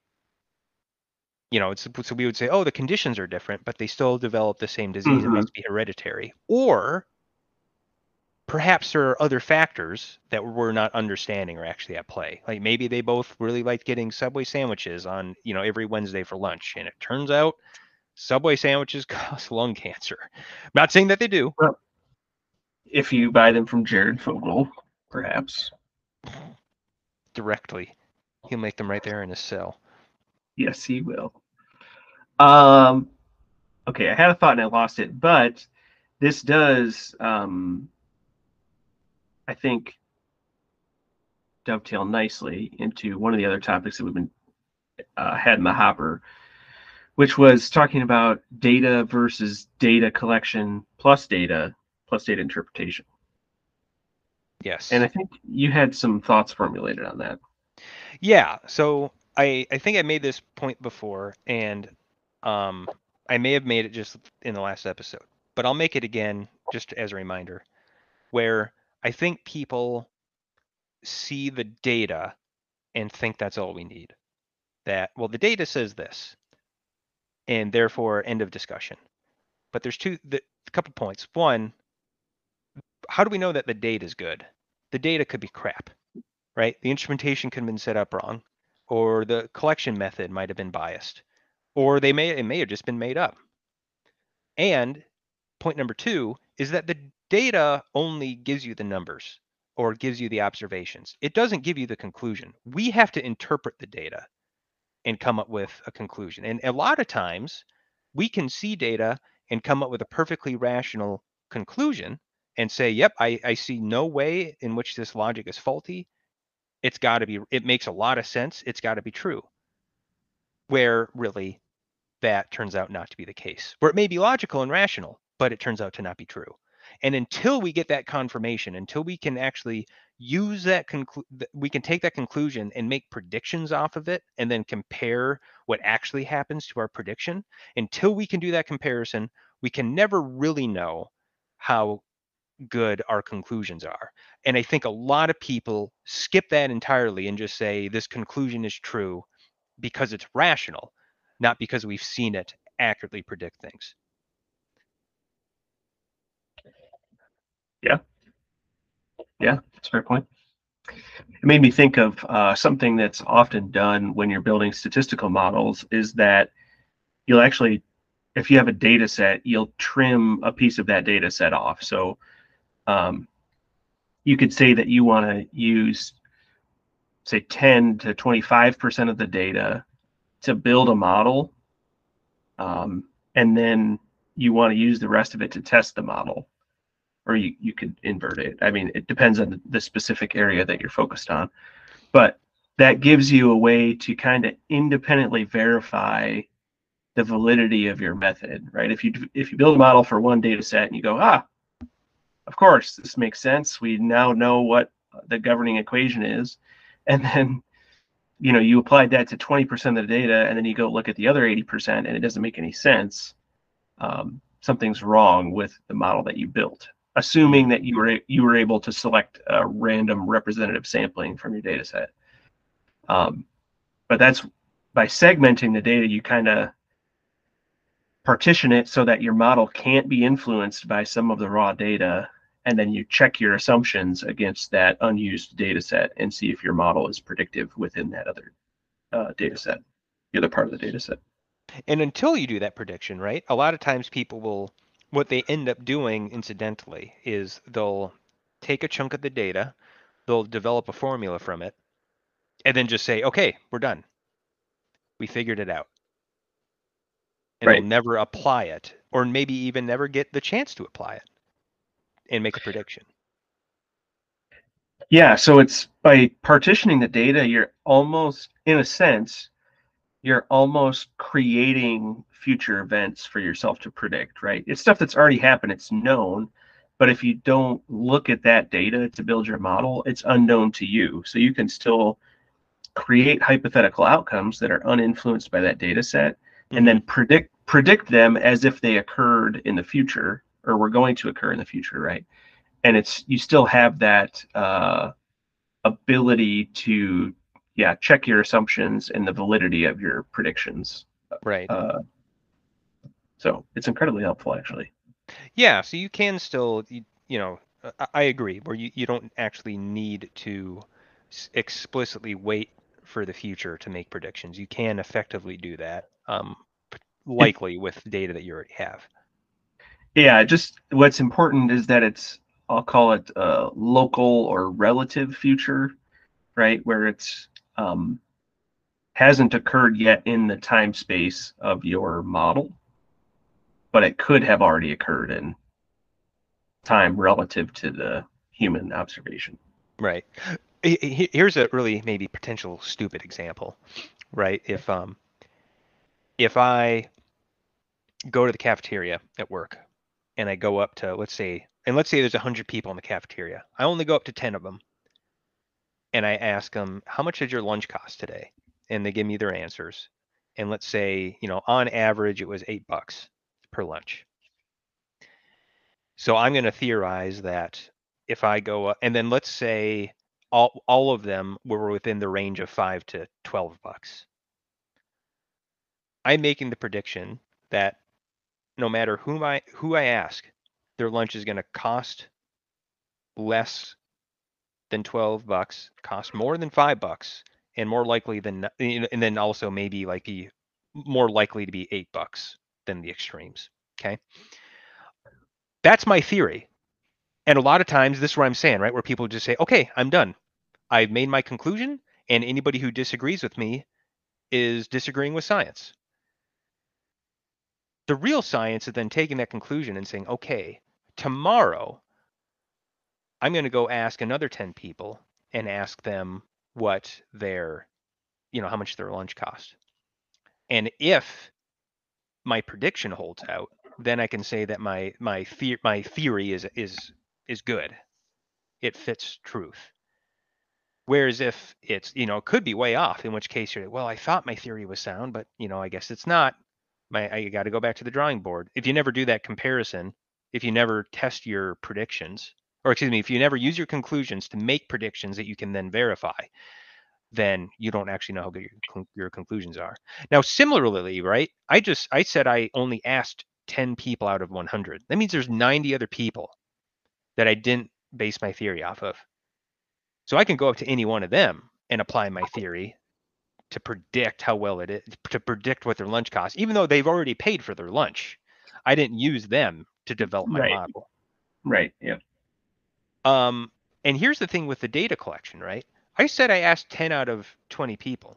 You know, it's so we would say, oh, the conditions are different, but they still develop the same disease. Mhm. It must be hereditary. Or perhaps there are other factors that we're not understanding are actually at play. Like maybe they both really liked getting Subway sandwiches on, you know, every Wednesday for lunch, and it turns out Subway sandwiches cause lung cancer. Not saying that they do. Well, if you buy them from Jared Fogle, perhaps. Directly, he'll make them right there in his cell. Yes, he will. Um, okay, I had a thought and I lost it, but this does, um, I think, dovetail nicely into one of the other topics that we've been uh, had in the hopper, which was talking about data versus data collection plus data plus data interpretation. Yes. And I think you had some thoughts formulated on that. Yeah. So I I think I made this point before, and um I may have made it just in the last episode, but I'll make it again just as a reminder, where I think people see the data and think that's all we need. That, well, the data says this, and therefore end of discussion. But there's two the, a couple points. One, how do we know that the data is good? The data could be crap, right? The instrumentation could have been set up wrong, or the collection method might have been biased, or they may it may have just been made up. And point number two is that the data only gives you the numbers or gives you the observations. It doesn't give you the conclusion. We have to interpret the data and come up with a conclusion. And a lot of times we can see data and come up with a perfectly rational conclusion and say, yep, I, I see no way in which this logic is faulty. It's got to be, it makes a lot of sense. It's got to be true. Where really that turns out not to be the case, where it may be logical and rational, but it turns out to not be true. And until we get that confirmation, until we can actually use that, conclu- we can take that conclusion and make predictions off of it and then compare what actually happens to our prediction. Until we can do that comparison, we can never really know how good our conclusions are. And I think a lot of people skip that entirely and just say this conclusion is true because it's rational, not because we've seen it accurately predict things. Yeah. Yeah, that's a fair point. It made me think of uh, something that's often done when you're building statistical models is that you'll actually, if you have a data set, you'll trim a piece of that data set off. So um, you could say that you want to use, say, ten to twenty-five percent of the data to build a model. Um, and then you want to use the rest of it to test the model. Or you, you could invert it. I mean, it depends on the specific area that you're focused on. But that gives you a way to kind of independently verify the validity of your method, right? If you if you build a model for one data set and you go, ah, of course, this makes sense. We now know what the governing equation is. And then, you know, you applied that to twenty percent of the data, and then you go look at the other eighty percent and it doesn't make any sense. Um, something's wrong with the model that you built, assuming that you were you were able to select a random representative sampling from your data set. Um, but that's by segmenting the data, you kind of partition it so that your model can't be influenced by some of the raw data, and then you check your assumptions against that unused data set and see if your model is predictive within that other uh, data set, the other part of the data set. And until you do that prediction, right, a lot of times people will, what they end up doing incidentally is they'll take a chunk of the data, they'll develop a formula from it, and then just say, okay, we're done. We figured it out. And Right. they'll never apply it or maybe even never get the chance to apply it and make a prediction. Yeah, so it's by partitioning the data, you're almost, in a sense, you're almost creating future events for yourself to predict, right? It's stuff that's already happened, it's known, but if you don't look at that data to build your model, it's unknown to you. So you can still create hypothetical outcomes that are uninfluenced by that data set, and Mhm. then predict predict them as if they occurred in the future or were going to occur in the future, right? And it's you still have that uh, ability to yeah check your assumptions and the validity of your predictions. Right. Uh, so it's incredibly helpful, actually. Yeah, so you can still, you, you know, I, I agree, where you, you don't actually need to s- explicitly wait for the future to make predictions. You can effectively do that, um, p- It, likely with data that you already have. yeah, just what's important is that it's I'll call it a local or relative future, right? Where it's um, hasn't occurred yet in the time space of your model, but it could have already occurred in time relative to the human observation. Right. He- he- Here's a really maybe potential stupid example, right? If um if I go to the cafeteria at work and I go up to, let's say, and let's say there's one hundred people in the cafeteria. I only go up to ten of them and I ask them, how much did your lunch cost today? And they give me their answers. And let's say, you know, on average, it was eight bucks per lunch. So I'm going to theorize that if I go up, and then let's say all, all of them were within the range of five to twelve bucks. I'm making the prediction that no matter whom I, who I ask, their lunch is going to cost less than twelve bucks, cost more than five bucks, and more likely than, and then also maybe like be more likely to be eight bucks than the extremes. Okay. That's my theory. And a lot of times this is what I'm saying, right? Where people just say, okay, I'm done. I've made my conclusion, and anybody who disagrees with me is disagreeing with science. The real science is then taking that conclusion and saying, okay, tomorrow I'm going to go ask another ten people and ask them what their, you know, how much their lunch cost. And if my prediction holds out, then I can say that my my the- my theory is is is good. It fits truth. Whereas if it's, you know, it could be way off, in which case you're like, well, I thought my theory was sound, but you know, I guess it's not. My I got to go back to the drawing board. If you never do that comparison, if you never test your predictions, or excuse me, if you never use your conclusions to make predictions that you can then verify, then you don't actually know how good your, your conclusions are. Now, similarly, right? I just I said I only asked ten people out of one hundred. That means there's ninety other people that I didn't base my theory off of. So I can go up to any one of them and apply my theory to predict how well it is, to predict what their lunch costs, even though they've already paid for their lunch. I didn't use them to develop my Right. model. Right. Yeah. Um, and here's the thing with the data collection, right? I said I asked ten out of twenty people.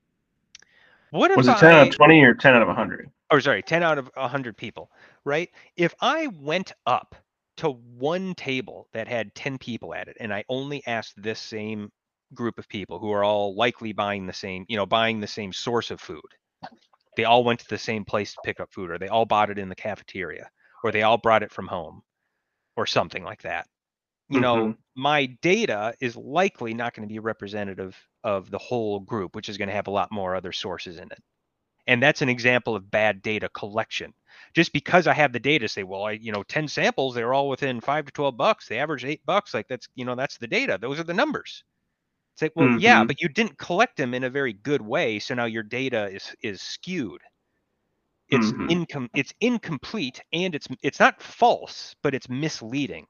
What if Was it ten out I, of twenty or ten out of one hundred? or sorry, ten out of one hundred people, right? If I went up to one table that had ten people at it and I only asked this same group of people who are all likely buying the same, you know, buying the same source of food. They all went to the same place to pick up food, or they all bought it in the cafeteria, or they all brought it from home, or something like that. You know, Mm-hmm. my data is likely not going to be representative of the whole group, which is going to have a lot more other sources in it. And that's an example of bad data collection. Just because I have the data say, well, I, you know, ten samples, they're all within five to twelve bucks. They average eight bucks. Like that's, you know, that's the data. Those are the numbers. It's like, well, yeah, Mm-hmm. but you didn't collect them in a very good way. So now your data is, is skewed. It's Mm-hmm. incom it's incomplete, and it's, it's not false, but it's misleading,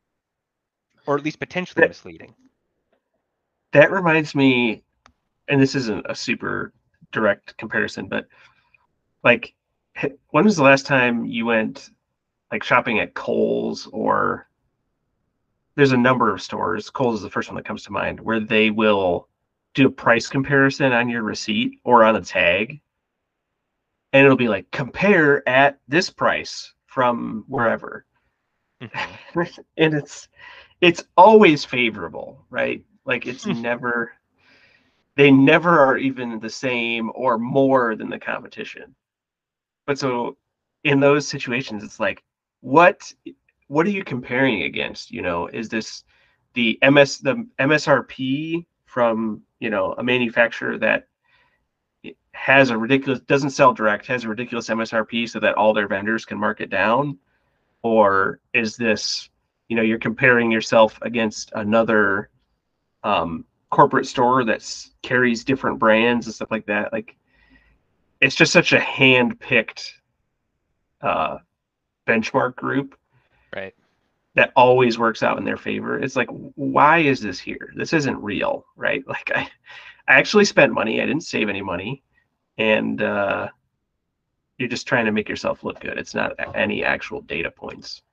or at least potentially That, misleading. that reminds me, and this isn't a super direct comparison, but like, h- when was the last time you went like shopping at Kohl's, or there's a number of stores. Kohl's is the first one that comes to mind, where they will do a price comparison on your receipt or on a tag. and it'll be like compare at this price from wherever. Mhm. And it's it's always favorable, right? Like it's never they never are even the same or more than the competition. But so in those situations, it's like, what what are you comparing against? You know, is this the M S the M S R P from, you know, a manufacturer that has a ridiculous doesn't sell direct, has a ridiculous M S R P so that all their vendors can mark it down? Or is this, you know, you're comparing yourself against another um, corporate store that carries different brands and stuff like that? Like, it's just such a hand-picked uh, benchmark group Right. that always works out in their favor. It's like, why is this here? This isn't real, right? Like, I, I actually spent money. I didn't save any money, and uh, you're just trying to make yourself look good. It's not any actual data points.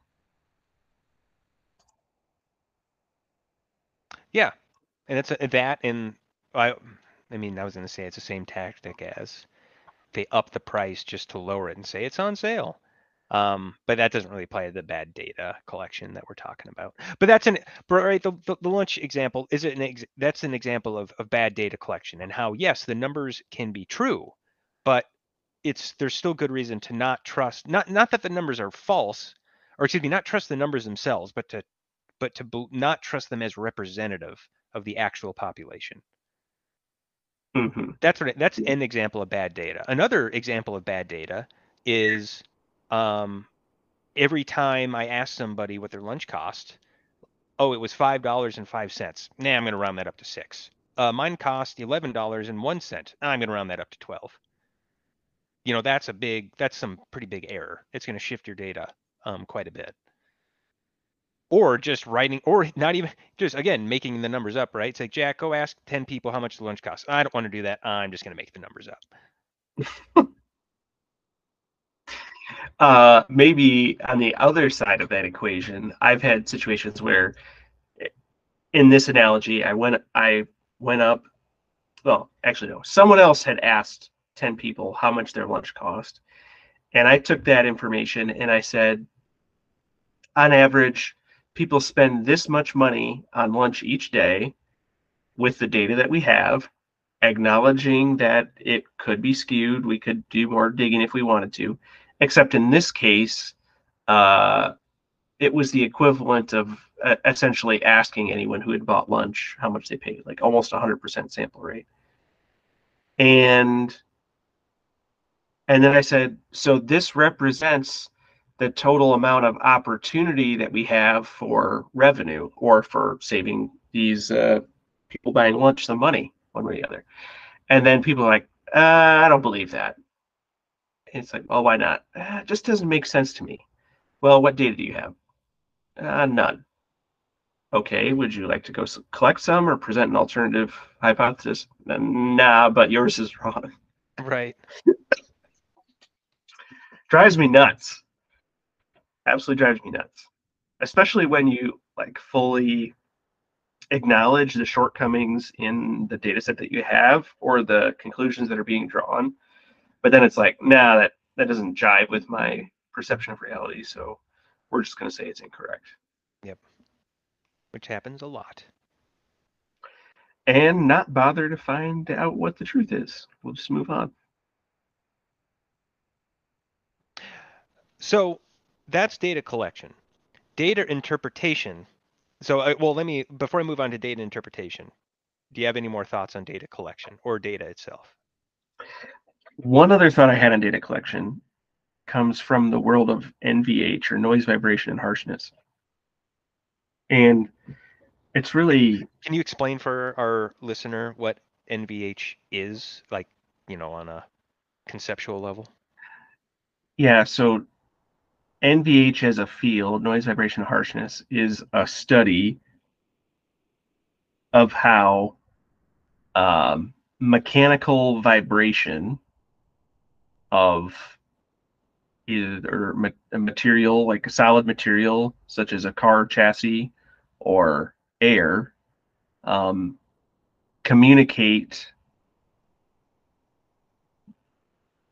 Yeah, and it's a, that, and I, I mean, I was going to say it's the same tactic as they up the price just to lower it and say it's on sale. Um, but that doesn't really apply to the bad data collection that we're talking about. But that's an right. The, the, the lunch example is it an ex, that's an example of, of bad data collection and how yes, the numbers can be true, but it's there's still good reason to not trust not not that the numbers are false, or excuse me, not trust the numbers themselves, but to but to not trust them as representative of the actual population. Mm-hmm. That's what it, that's an example of bad data. Another example of bad data is um, every time I ask somebody what their lunch cost, oh, it was five dollars and five cents. Nah, I'm going to round that up to six. Uh, mine cost eleven dollars and one cent. I'm going to round that up to twelve. You know, that's a big, that's some pretty big error. It's going to shift your data um, quite a bit. Or just writing, or not even, just again, making the numbers up, right? It's like, Jack, go ask ten people how much the lunch costs. I don't want to do that. I'm just going to make the numbers up. Uh, maybe on the other side of that equation, I've had situations where, in this analogy, I went I went up. Well, actually, no. Someone else had asked ten people how much their lunch cost, and I took that information and I said, on average, people spend this much money on lunch each day with the data that we have, acknowledging that it could be skewed. We could do more digging if we wanted to, except in this case, uh, it was the equivalent of uh, essentially asking anyone who had bought lunch how much they paid, like almost one hundred percent sample rate. And and then I said, so this represents the total amount of opportunity that we have for revenue or for saving these uh, people buying lunch some money, one way or the other. And then people are like, uh, I don't believe that. And it's like, well, why not? Uh, it just doesn't make sense to me. Well, what data do you have? Uh, none. Okay, would you like to go collect some or present an alternative hypothesis? Nah, but yours is wrong. Right. Drives me nuts. Absolutely drives me nuts. Especially when you like fully acknowledge the shortcomings in the data set that you have or the conclusions that are being drawn. But then it's like, nah, that, that doesn't jive with my perception of reality. So we're just going to say it's incorrect. Yep. Which happens a lot. And not bother to find out what the truth is. We'll just move on. So that's data collection. Data interpretation. So, uh, well, let me, before I move on to data interpretation, do you have any more thoughts on data collection or data itself? One other thought I had on data collection comes from the world of N V H, or noise, vibration, and harshness. And it's really... Can you explain for our listener what N V H is, like, you know, on a conceptual level? Yeah, so N V H as a field, noise, vibration, harshness, is a study of how um, mechanical vibration of either a material, like a solid material, such as a car chassis or air, um, communicate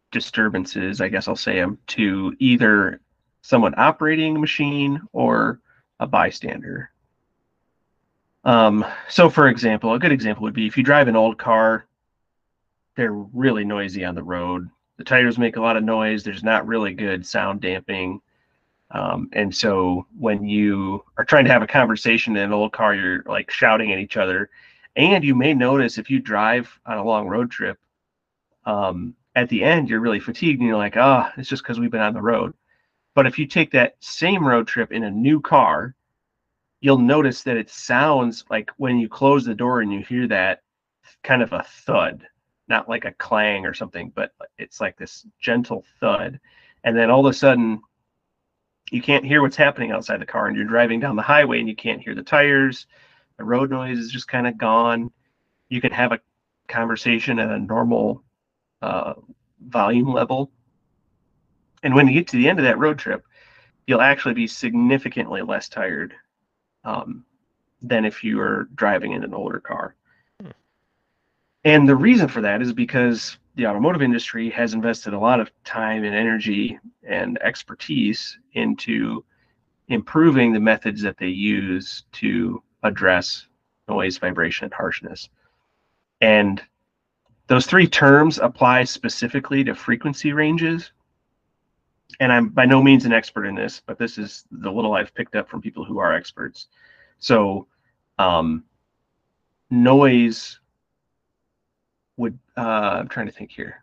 disturbances, I guess I'll say them, to either someone operating a machine or a bystander. Um, so for example, a good example would be if you drive an old car, they're really noisy on the road. The tires make a lot of noise. There's not really good sound damping. Um, and so when you are trying to have a conversation in an old car, you're like shouting at each other. And you may notice if you drive on a long road trip, um, at the end, you're really fatigued and you're like, ah, oh, it's just because we've been on the road. But if you take that same road trip in a new car, you'll notice that it sounds like when you close the door and you hear that kind of a thud, not like a clang or something, but it's like this gentle thud. And then all of a sudden, you can't hear what's happening outside the car, and you're driving down the highway and you can't hear the tires. The road noise is just kind of gone. You can have a conversation at a normal uh, volume level. And when you get to the end of that road trip, you'll actually be significantly less tired um, than if you were driving in an older car. Hmm. And the reason for that is because the automotive industry has invested a lot of time and energy and expertise into improving the methods that they use to address noise, vibration, and harshness. And those three terms apply specifically to frequency ranges. And I'm by no means an expert in this, but this is the little I've picked up from people who are experts. So um, noise would, uh, I'm trying to think here.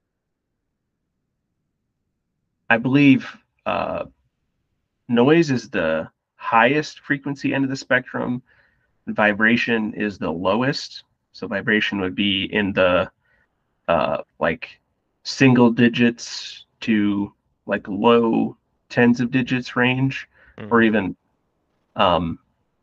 I believe uh, noise is the highest frequency end of the spectrum. Vibration is the lowest. So vibration would be in the uh, like single digits to like low tens of digits range, mm-hmm. or even um,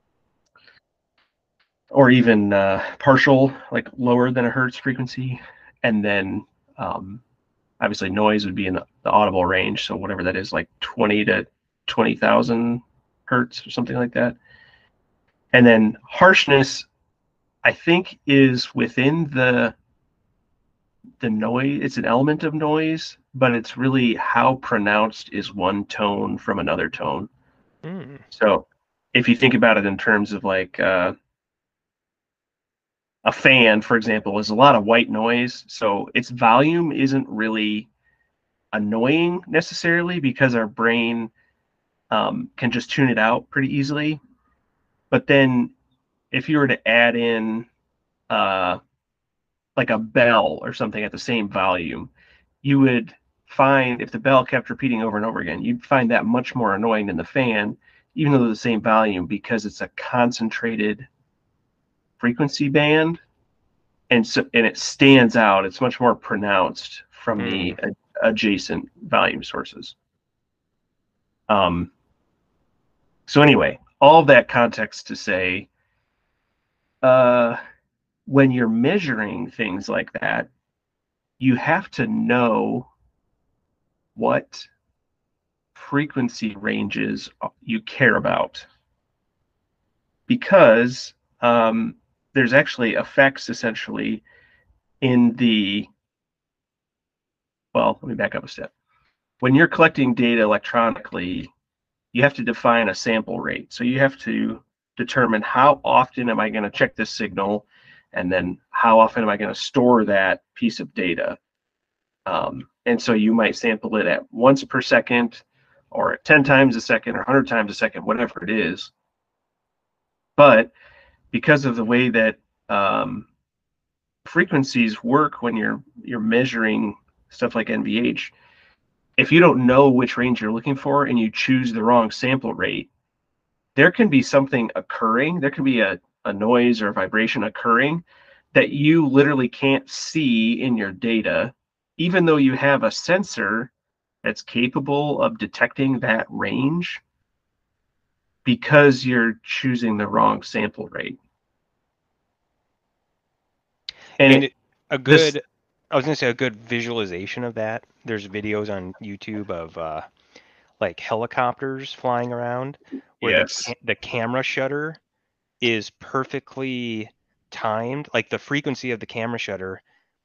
or even uh, partial, like lower than a hertz frequency. And then um, obviously noise would be in the, the audible range. So whatever that is, like twenty to twenty thousand hertz or something like that. And then harshness, I think, is within the the noise. It's an element of noise, but it's really how pronounced is one tone from another tone. Mm. So if you think about it in terms of like uh, a fan, for example, is a lot of white noise. So its volume isn't really annoying necessarily because our brain um, can just tune it out pretty easily. But then if you were to add in uh, like a bell or something at the same volume, you would find, if the bell kept repeating over and over again, you'd find that much more annoying than the fan, even though they're the same volume, because it's a concentrated frequency band, and so and it stands out. It's much more pronounced from mm. the ad- adjacent volume sources. Um. So anyway, all of that context to say, uh, when you're measuring things like that, you have to know what frequency ranges you care about, because um, there's actually effects essentially in the, well, let me back up a step. When you're collecting data electronically, you have to define a sample rate. So you have to determine how often am I going to check this signal, and then how often am I going to store that piece of data. Um, and so you might sample it at once per second, or at ten times a second, or one hundred times a second, whatever it is. But because of the way that um, frequencies work when you're you're measuring stuff like N V H, if you don't know which range you're looking for and you choose the wrong sample rate, there can be something occurring. There can be a, a noise or a vibration occurring that you literally can't see in your data, even though you have a sensor that's capable of detecting that range, because you're choosing the wrong sample rate. And, and it, a good, this, I was going to say a good visualization of that. There's videos on YouTube of uh, like helicopters flying around where yes. the, the camera shutter is perfectly timed. Like the frequency of the camera shutter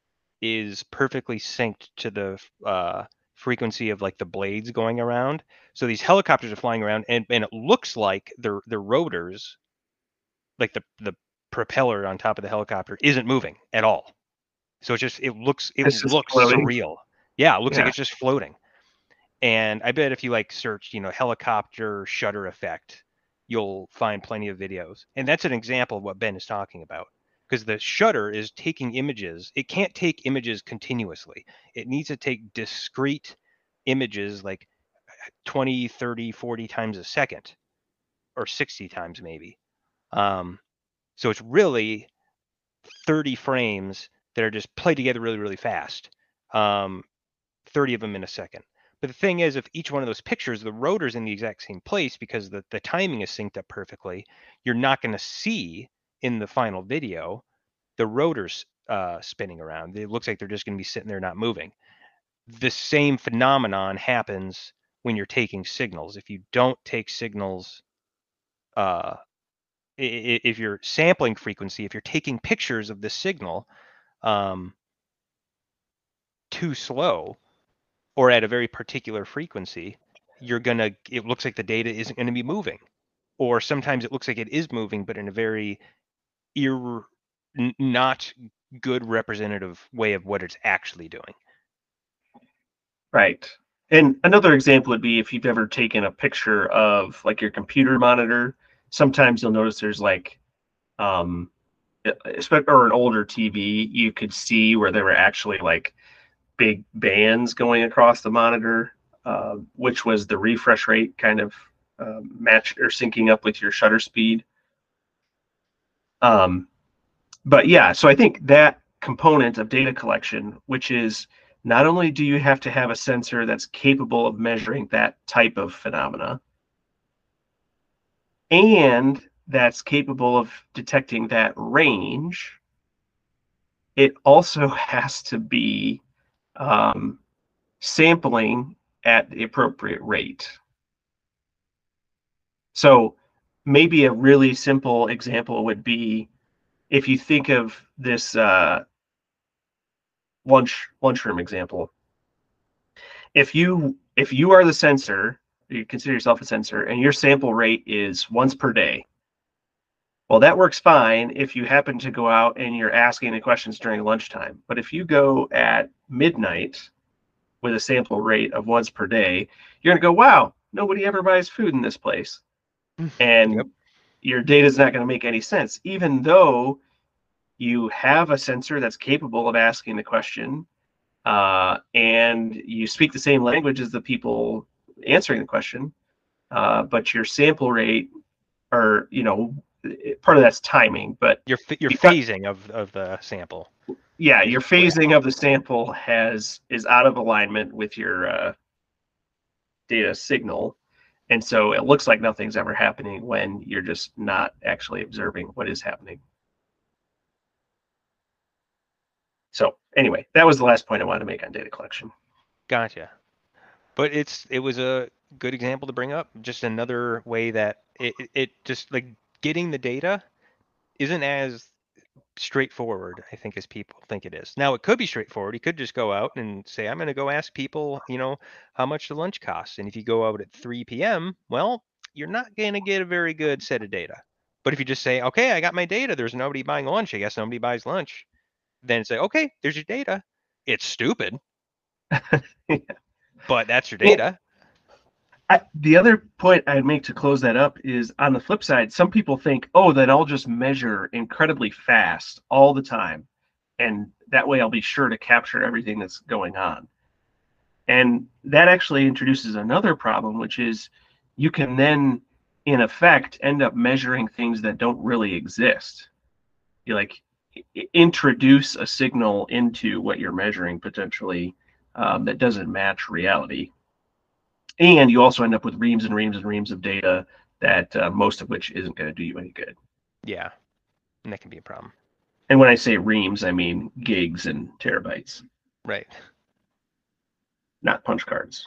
is perfectly synced to the uh, frequency of like the blades going around. So these helicopters are flying around, and, and it looks like the the rotors, like the the propeller on top of the helicopter, isn't moving at all. So it just it looks it It's just looks floating. surreal. Yeah, it looks like Yeah. it's just floating. And I bet if you like search, you know, helicopter shutter effect, you'll find plenty of videos. And that's an example of what Ben is talking about. Because the shutter is taking images. It can't take images continuously. It needs to take discrete images like twenty, thirty, forty times a second, or sixty times maybe. Um, so it's really thirty frames that are just played together really, really fast. Um, thirty of them in a second. But the thing is, if each one of those pictures, the rotor's in the exact same place because the, the timing is synced up perfectly, you're not going to see in the final video the rotors uh, spinning around. It looks like they're just going to be sitting there not moving. The same phenomenon happens when you're taking signals. If you don't take signals, uh, if you're sampling frequency, if you're taking pictures of the signal um, too slow, or at a very particular frequency, you're gonna, it looks like the data isn't going to be moving. Or sometimes it looks like it is moving, but in a very ir- n- not good representative way of what it's actually doing. Right. And another example would be if you've ever taken a picture of like your computer monitor, sometimes you'll notice there's like, um, espe- or an older T V, you could see where there were actually like big bands going across the monitor, uh, which was the refresh rate kind of uh, match or syncing up with your shutter speed. Um, but yeah, so I think that component of data collection, which is not only do you have to have a sensor that's capable of measuring that type of phenomena, and that's capable of detecting that range, it also has to be um, sampling at the appropriate rate. So maybe a really simple example would be if you think of this uh, lunch lunchroom example. If you if you are the sensor, you consider yourself a sensor, and your sample rate is once per day. Well, that works fine if you happen to go out and you're asking the questions during lunchtime. But if you go at midnight with a sample rate of once per day, you're gonna go, wow, nobody ever buys food in this place. And Yep. your data is not going to make any sense, even though you have a sensor that's capable of asking the question, uh, and you speak the same language as the people answering the question, uh, but your sample rate, or you know, part of that's timing, but Your your because, phasing of of the sample yeah, is your way phasing of the sample has is out of alignment with your uh, data signal. And so it looks like nothing's ever happening when you're just not actually observing what is happening. So anyway, that was the last point I wanted to make on data collection. Gotcha. But it's it was a good example to bring up. Just another way that it, it, it just like getting the data isn't as straightforward, I think, as people think it is. Now, it could be straightforward. You could just go out and say, I'm going to go ask people, you know, how much the lunch costs. And if you go out at three p.m., well, you're not going to get a very good set of data. But if you just say, okay, I got my data, there's nobody buying lunch, I guess nobody buys lunch, then say, okay, there's your data. It's stupid, but that's your Well, data. I, the other point I'd make to close that up is on the flip side, some people think, oh, then I'll just measure incredibly fast all the time. And that way I'll be sure to capture everything that's going on. And that actually introduces another problem, which is you can then, in effect, end up measuring things that don't really exist. You like introduce a signal into what you're measuring potentially um, that doesn't match reality. And you also end up with reams and reams and reams of data that uh, most of which isn't going to do you any good. Yeah, and that can be a problem. And when I say reams, I mean gigs and terabytes. Right. Not punch cards.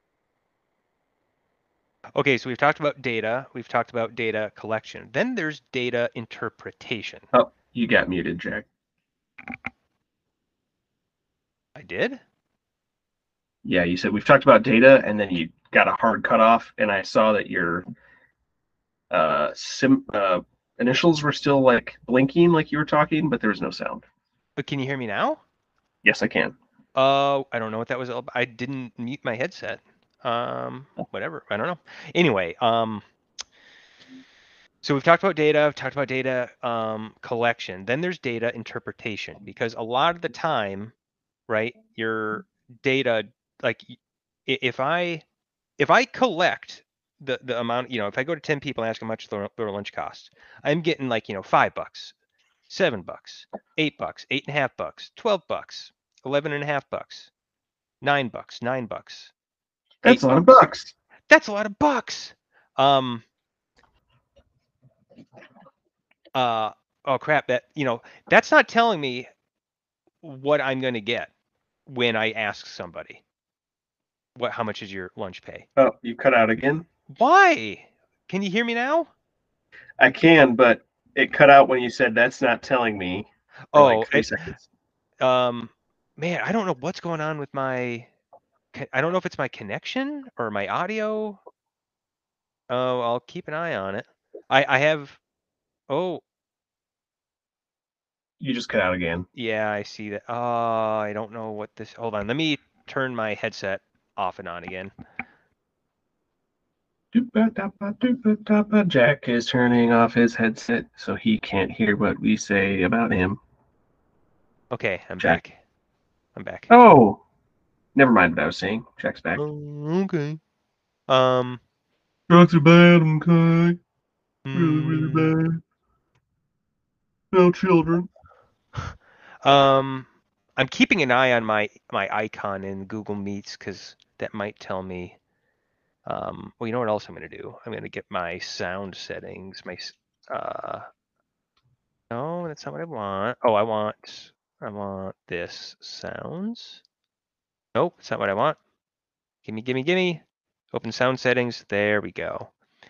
Okay, so we've talked about data, we've talked about data collection. Then there's data interpretation. Oh, you got muted, Jack. I did? Yeah, you said we've talked about data, and then you got a hard cutoff, and I saw that your uh, sim uh, initials were still like blinking, like you were talking, but there was no sound. But can you hear me now? Yes, I can. Oh, I don't know what that was. all about. I didn't mute my headset. Um, whatever. I don't know. Anyway, um, so we've talked about data, we've talked about data um, collection. Then there's data interpretation, because a lot of the time, right, your data, like y- i- if I if I collect the the amount, you know, if I go to ten people and ask how much their, their lunch costs, I'm getting like, you know, five bucks, seven bucks, eight bucks, eight and a half bucks, twelve bucks, eleven and a half bucks, nine bucks, nine bucks, That's eight a lot of bucks. bucks. That's a lot of bucks. Um, uh, oh crap, that, you know, that's not telling me what I'm going to get when I ask somebody, what, how much is your lunch pay? Oh, you cut out again? Why? Can you hear me now? I can, but it cut out when you said that's not telling me for like Oh, three it, seconds. um, man, I don't know what's going on with my, co- I don't know if it's my connection or my audio. Oh, I'll keep an eye on it. I, I have, oh, You just cut out again. yeah, I see that. Oh, I don't know what this, hold on. Let me turn my headset off and on again. Doopa-dappa-doopa-dappa. Jack is turning off his headset so he can't hear what we say about him. Okay, I'm Jack. back. I'm back. Oh, never mind what I was saying. Jack's back. Oh, okay. Um, Drugs are bad, okay? Really, really mm, bad. No children. um, I'm keeping an eye on my my icon in Google Meets, because that might tell me. Um, well, you know what else I'm going to do? I'm going to get my sound settings. My s- uh, no, that's not what I want. Oh, I want I want this sounds. Nope, that's not what I want. Gimme, gimme, gimme. Open sound settings. There we go.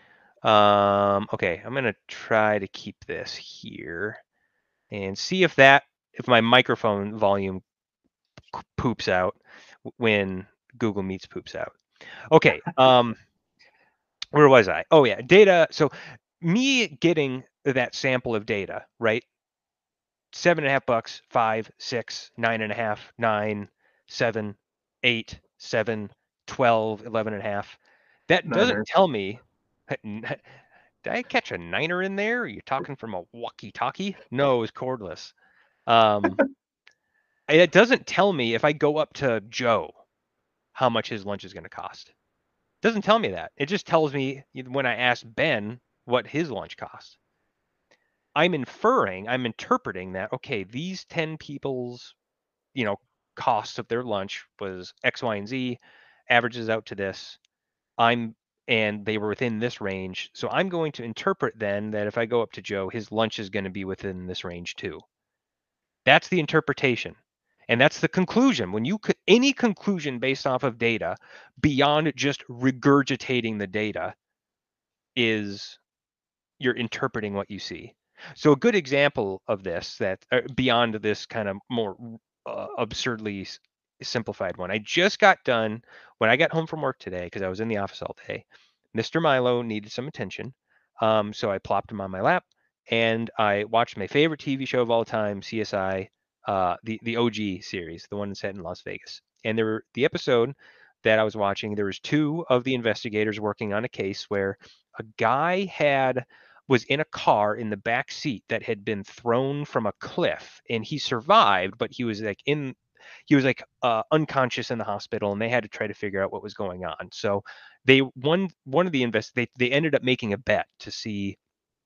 Um, okay, I'm gonna try to keep this here and see if that if my microphone volume c- poops out w- when Google Meets poops out. Okay, um, where was I? Oh yeah, data. So me getting that sample of data, right? Seven and a half bucks, five, six, nine and a half, nine, seven, eight, seven, twelve, eleven and a half. That doesn't Niner. tell me. Did I catch a niner in there? Are you talking from a walkie-talkie? No, it was cordless. Um, it doesn't tell me if I go up to Joe how much his lunch is going to cost. It doesn't tell me that. It just tells me when I ask Ben what his lunch costs. I'm inferring, I'm interpreting that, okay, these ten people's, you know, cost of their lunch was X, Y, and Z, averages out to this. I'm and they were within this range. So I'm going to interpret then that if I go up to Joe, his lunch is going to be within this range too. That's the interpretation. And that's the conclusion. When you could any conclusion based off of data beyond just regurgitating the data is you're interpreting what you see. So a good example of this that uh, beyond this kind of more uh, absurdly s- simplified one. I just got done when I got home from work today because I was in the office all day. Mister Milo needed some attention. Um, so I plopped him on my lap and I watched my favorite T V show of all time, C S I, uh, the the O G series, the one set in Las Vegas. And there were the episode that I was watching, there was two of the investigators working on a case where a guy had was in a car in the back seat that had been thrown from a cliff, and he survived, but he was like in he was like uh, unconscious in the hospital, and they had to try to figure out what was going on. So they one one of the invest they, they ended up making a bet to see.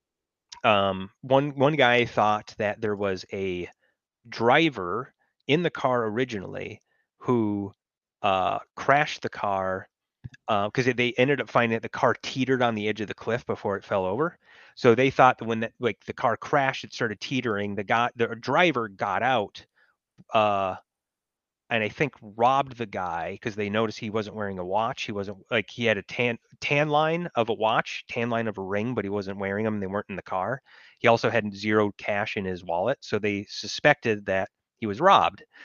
Um, one one guy thought that there was a driver in the car originally who uh, crashed the car because uh, they ended up finding that the car teetered on the edge of the cliff before it fell over. So they thought that when that like the car crashed, it started teetering. The guy, the driver, got out, uh, and I think robbed the guy because they noticed he wasn't wearing a watch. He wasn't like he had a tan tan line of a watch, tan line of a ring, but he wasn't wearing them. They weren't in the car. He also had zero cash in his wallet, so they suspected that he was robbed.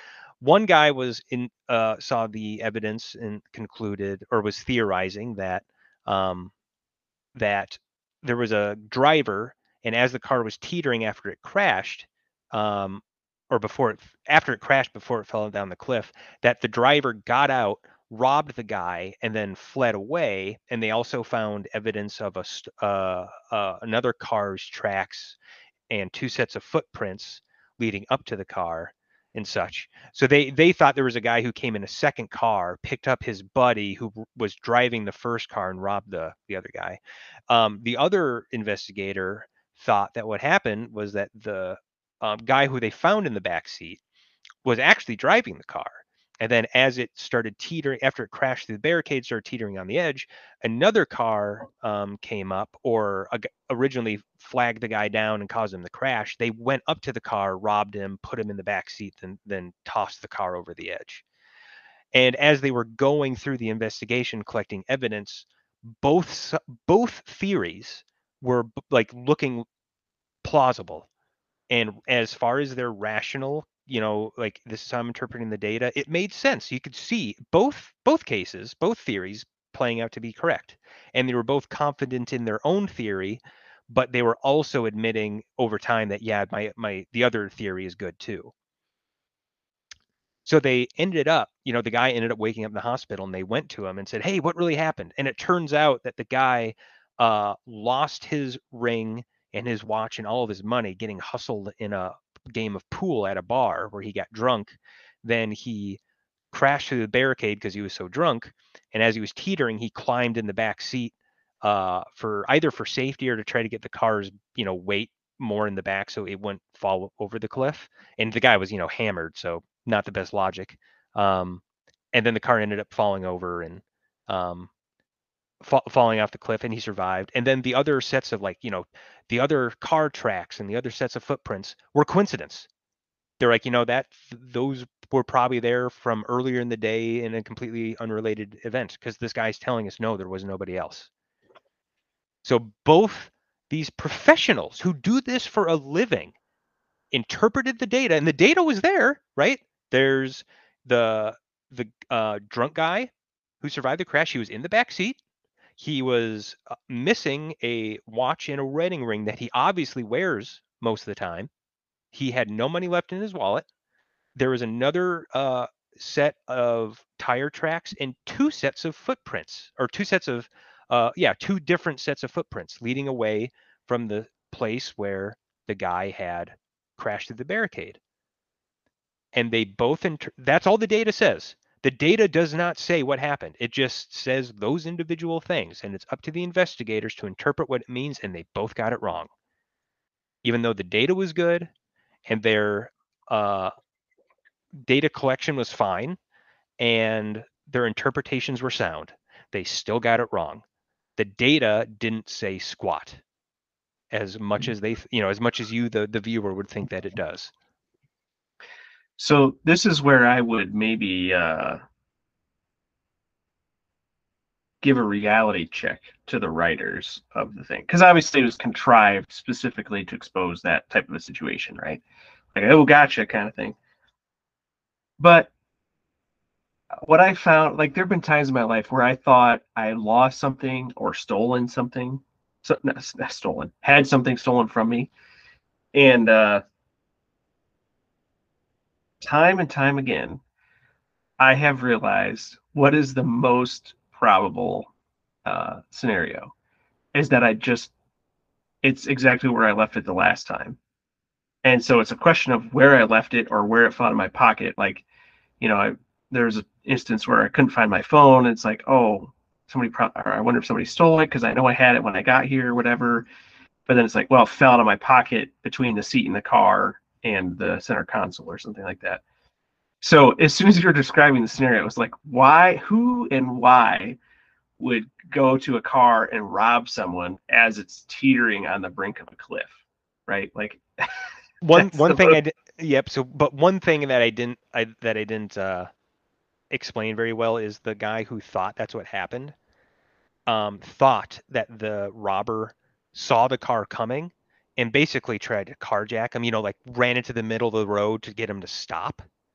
One guy was in uh, saw the evidence and concluded, or was theorizing that um, that there was a driver, and as the car was teetering after it crashed, um, or before it after it crashed before it fell down the cliff, that the driver got out, robbed the guy, and then fled away. And they also found evidence of a st- uh, uh, another car's tracks and two sets of footprints leading up to the car and such. So they they thought there was a guy who came in a second car, picked up his buddy who was driving the first car and robbed the the other guy. Um, the other investigator thought that what happened was that the um, guy who they found in the back seat was actually driving the car. And then as it started teetering, after it crashed through the barricade, started teetering on the edge, another car um, came up, or a, originally flagged the guy down and caused him to crash. They went up to the car, robbed him, put him in the back seat, and then tossed the car over the edge. And as they were going through the investigation, collecting evidence, both both theories were like looking plausible. And as far as their rational, you know, like this is how I'm interpreting the data, it made sense. You could see both both cases, both theories playing out to be correct. And they were both confident in their own theory, but they were also admitting over time that, yeah, my my the other theory is good too. So they ended up, you know, the guy ended up waking up in the hospital, and they went to him and said, "Hey, what really happened?" And it turns out that the guy uh, lost his ring and his watch and all of his money getting hustled in a game of pool at a bar where he got drunk. Then he crashed through the barricade because he was so drunk. And as he was teetering, he climbed in the back seat uh, for either for safety or to try to get the car's, you know, weight more in the back so it wouldn't fall over the cliff. And the guy was, you know, hammered, so not the best logic. Um, and then the car ended up falling over and um, fa- falling off the cliff, and he survived. And then the other sets of, like, you know, the other car tracks and the other sets of footprints were coincidence. They're like, you know, that those were probably there from earlier in the day in a completely unrelated event, because this guy's telling us, no, there was nobody else. So both these professionals who do this for a living interpreted the data, and the data was there, right? There's the the uh, drunk guy who survived the crash. He was in the back seat. He was uh, missing a watch and a wedding ring that he obviously wears most of the time. He had no money left in his wallet. There was another uh, set of tire tracks and two sets of footprints, or two sets of, uh, yeah, two different sets of footprints leading away from the place where the guy had crashed through the barricade. And they both, inter- that's all the data says. The data does not say what happened. It just says those individual things, and it's up to the investigators to interpret what it means, and they both got it wrong. Even though the data was good and their uh, data collection was fine and their interpretations were sound, they still got it wrong. The data didn't say squat as much as they, you know, as much as you, the, the viewer, would think that it does. So this is where I would maybe uh, give a reality check to the writers of the thing, because obviously it was contrived specifically to expose that type of a situation, right? Like, oh, gotcha, kind of thing. But what I found, like, there have been times in my life where I thought I lost something or stolen something, so not, not stolen, had something stolen from me, and uh, time and time again, I have realized what is the most probable uh, scenario is that I just, it's exactly where I left it the last time. And so it's a question of where I left it or where it fell in my pocket. Like, you know, I, there's an instance where I couldn't find my phone. It's like, oh, somebody, pro- or I wonder if somebody stole it because I know I had it when I got here or whatever. But then it's like, well, it fell out of my pocket between the seat in the car and the center console or something like that. So as soon as you were describing the scenario, it was like, why, who, and why would go to a car and rob someone as it's teetering on the brink of a cliff, right? Like, one one thing most... I did, yep. So, but one thing that I didn't, I that I didn't uh, explain very well is the guy who thought that's what happened. Um, thought that the robber saw the car coming and basically tried to carjack him. You know, like ran into the middle of the road to get him to stop.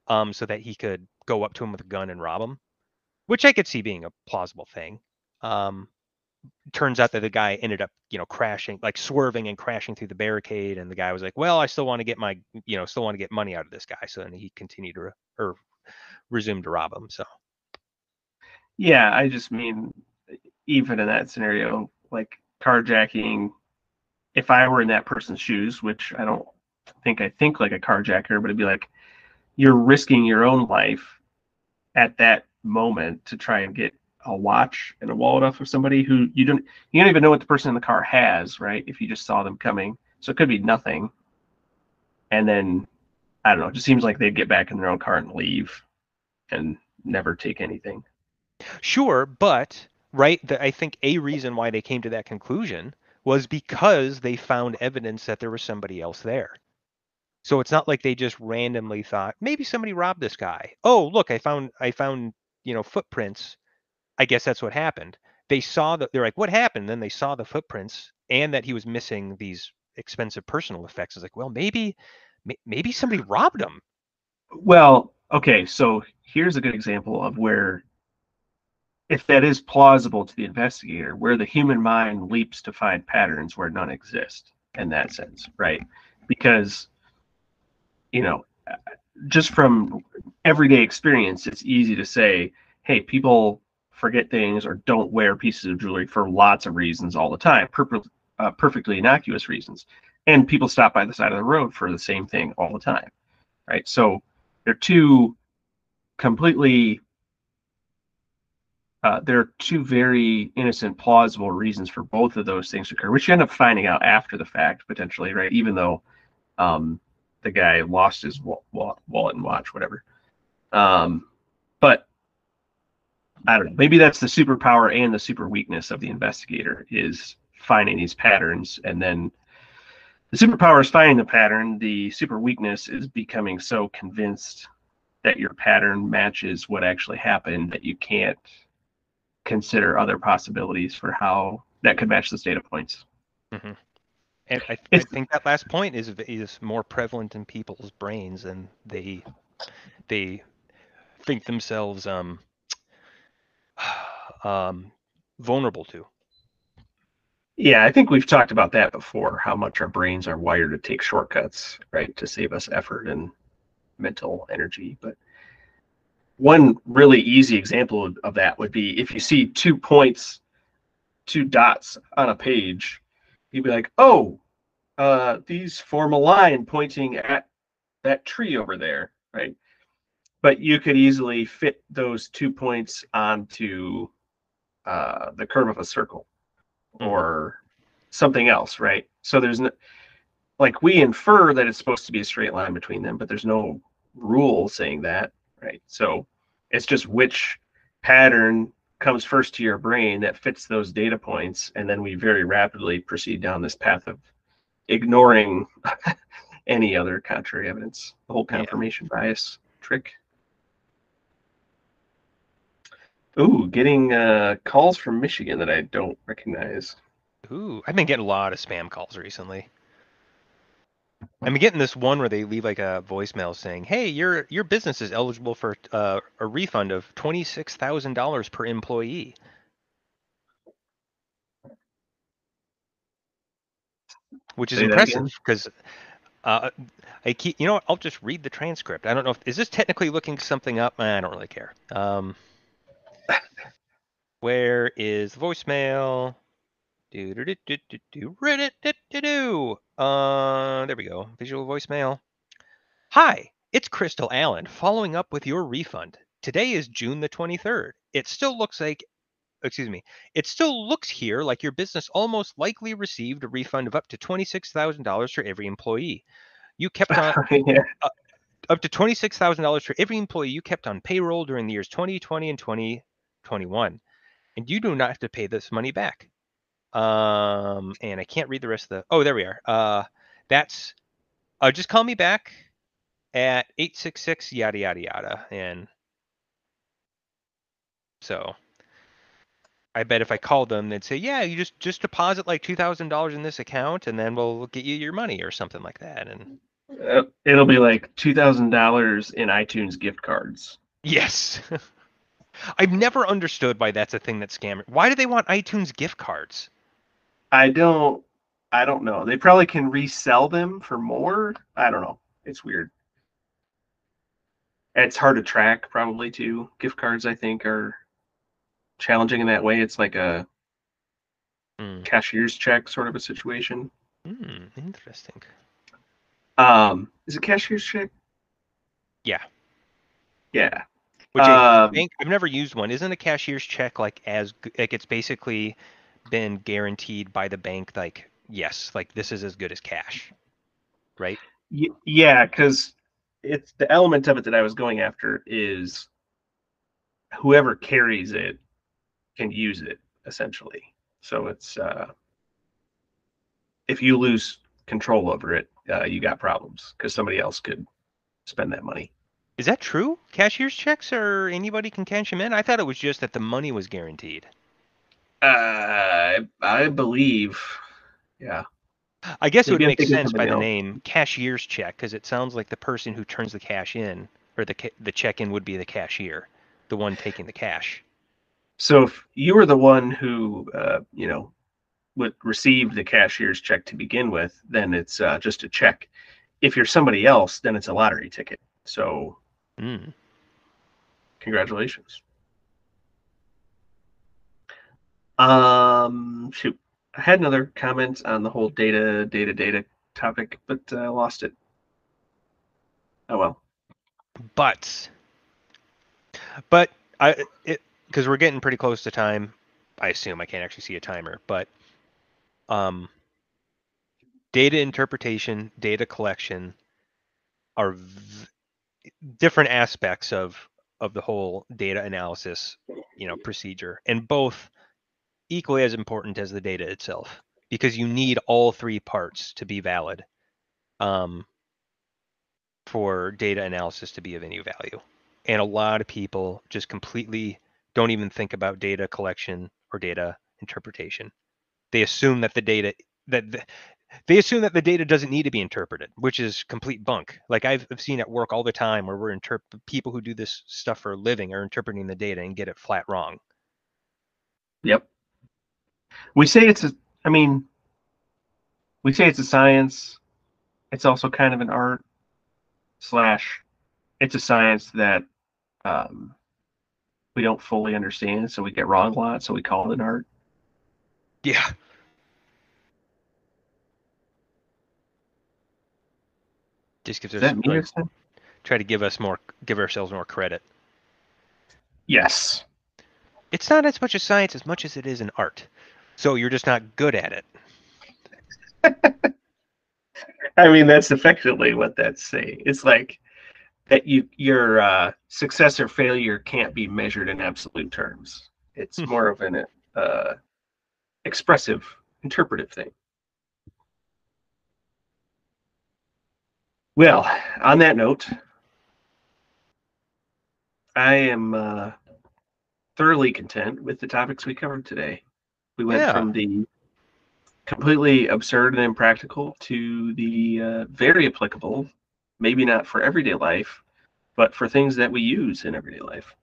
um, so that he could go up to him with a gun and rob him, which I could see being a plausible thing. Um, turns out that the guy ended up, you know, crashing, like swerving and crashing through the barricade. And the guy was like, well, I still want to get my, you know, still want to get money out of this guy. So then he continued to, re- or resumed to rob him. So, Yeah, I just mean, even in that scenario, like carjacking, if I were in that person's shoes, which I don't think I think like a carjacker, but it'd be like you're risking your own life at that moment to try and get a watch and a wallet off of somebody who you don't you don't even know what the person in the car has, right? If you just saw them coming. So it could be nothing. And then I don't know, it just seems like they'd get back in their own car and leave and never take anything. sure, but right, the, I think a reason why they came to that conclusion was because they found evidence that there was somebody else there. So it's not like they just randomly thought maybe somebody robbed this guy. Oh, look, I found I found, you know, footprints. I guess that's what happened. They saw that they're like, what happened? Then they saw the footprints and that he was missing these expensive personal effects. It's like, well, maybe maybe somebody robbed him. Well, okay, so here's a good example of where, if that is plausible to the investigator, where the human mind leaps to find patterns where none exist in that sense, right? Because, you know, just from everyday experience, it's easy to say, hey, people forget things or don't wear pieces of jewelry for lots of reasons all the time, per- uh, perfectly innocuous reasons. And people stop by the side of the road for the same thing all the time, right? So they're two completely uh, there are two very innocent, plausible reasons for both of those things to occur, which you end up finding out after the fact, potentially, right? Even though um, the guy lost his wallet and watch, whatever. Um, but I don't know. Maybe that's the superpower and the super weakness of the investigator is finding these patterns, and then the superpower is finding the pattern. The super weakness is becoming so convinced that your pattern matches what actually happened that you can't consider other possibilities for how that could match those data points. Mm-hmm. And I, I It's, think that last point is is more prevalent in people's brains, and they they think themselves um um vulnerable to. yeah, I think we've talked about that before, how much our brains are wired to take shortcuts, right, to save us effort and mental energy. But one really easy example of, of that would be if you see two points, two dots on a page, you'd be like, oh, uh, these form a line pointing at that tree over there, right? But you could easily fit those two points onto uh, the curve of a circle or something else, right? So there's no, like we infer that it's supposed to be a straight line between them, but there's no rule saying that, right? So it's just which pattern comes first to your brain that fits those data points, and then we very rapidly proceed down this path of ignoring any other contrary evidence, the whole confirmation yeah. bias trick. Ooh, getting uh, calls from Michigan that I don't recognize. Ooh, I've been getting a lot of spam calls recently. I'm getting this one where they leave like a voicemail saying, "Hey, your your business is eligible for uh, a refund of twenty-six thousand dollars per employee." Which is Say impressive because uh, I keep, you know what? I'll just read the transcript. I don't know if is this technically looking something up. I don't really care. Um, where is the voicemail? Do do do do do do Reddit do do do. Uh, there we go. Visual voicemail. Hi, it's Crystal Allen following up with your refund. Today is June the twenty-third. It still looks like, excuse me, it still looks here like your business almost likely received a refund of up to twenty-six thousand dollars for every employee. You kept on yeah. uh, up to twenty-six thousand dollars for every employee you kept on payroll during the years twenty twenty and twenty twenty-one, and you do not have to pay this money back. Um, and I can't read the rest of the. Oh, there we are. Uh, that's. Uh, just call me back at eight six six yada yada yada, and so I bet if I called them, they'd say, yeah, you just just deposit like two thousand dollars in this account, and then we'll get you your money or something like that. And Uh, it'll be like two thousand dollars in iTunes gift cards. Yes. I've never understood why that's a thing that scammers. Why do they want iTunes gift cards? I don't, I don't know. They probably can resell them for more. I don't know. It's weird. And it's hard to track, probably too. Gift cards, I think, are challenging in that way. It's like a Hmm. cashier's check sort of a situation. Hmm, interesting. Um, is it cashier's check? Yeah. Yeah. Which a Um, bank, I've never used one. Isn't a cashier's check like as g- like it's basically been guaranteed by the bank? Like yes, like this is as good as cash, right? y- yeah, because it's the element of it that I was going after is whoever carries it can use it essentially. So it's uh, if you lose control over it, uh, you got problems because somebody else could spend that money. Is that true? Cashier's checks or anybody can cash them in? I thought it was just that the money was guaranteed. Uh, I believe, yeah. I guess it would Maybe I'm make thinking of sense by something the else. name cashier's check because it sounds like the person who turns the cash in or the ca- the check in would be the cashier, the one taking the cash. So if you were the one who, uh, you know, would receive the cashier's check to begin with, then it's uh, just a check. If you're somebody else, then it's a lottery ticket. So Mm. congratulations. Um, shoot, I had another comment on the whole data, data, data topic, but I uh, lost it. Oh well. But but I it because we're getting pretty close to time. I assume I can't actually see a timer, but um, data interpretation, data collection are v- different aspects of of the whole data analysis, you know, procedure, and both equally as important as the data itself because you need all three parts to be valid um, for data analysis to be of any value. And a lot of people just completely don't even think about data collection or data interpretation. They assume that the data that the, they assume that the data doesn't need to be interpreted, which is complete bunk. Like I've, I've seen at work all the time where we're interp- people who do this stuff for a living are interpreting the data and get it flat wrong. Yep. We say it's a. I mean, we say it's a science. It's also kind of an art slash. It's a science that um, we don't fully understand, so we get wrong a lot. So we call it an art. Yeah. Just gives Does us that mean like anything? try to give us more give ourselves more credit. Yes. It's not as much a science as much as it is an art. So you're just not good at it. I mean, that's effectively what that's saying. It's like that you your uh, success or failure can't be measured in absolute terms. It's more of an uh, expressive, interpretive thing. Well, on that note, I am uh, thoroughly content with the topics we covered today. We went Yeah. from the completely absurd and impractical to the uh, very applicable, maybe not for everyday life, but for things that we use in everyday life.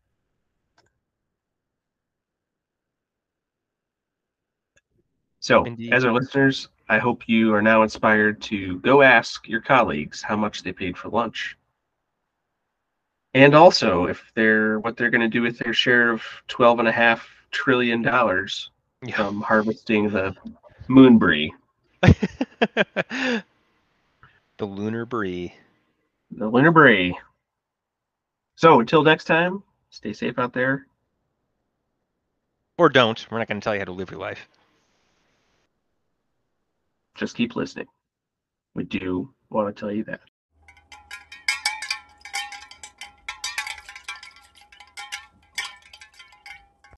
So, Indeed. as our listeners, I hope you are now inspired to go ask your colleagues how much they paid for lunch. And also if they're what they're going to do with their share of twelve and a half trillion dollars Yeah. from harvesting the moon brie. The lunar brie. The lunar brie. So until next time, stay safe out there. Or don't. We're not going to tell you how to live your life. Just keep listening. We do want to tell you that.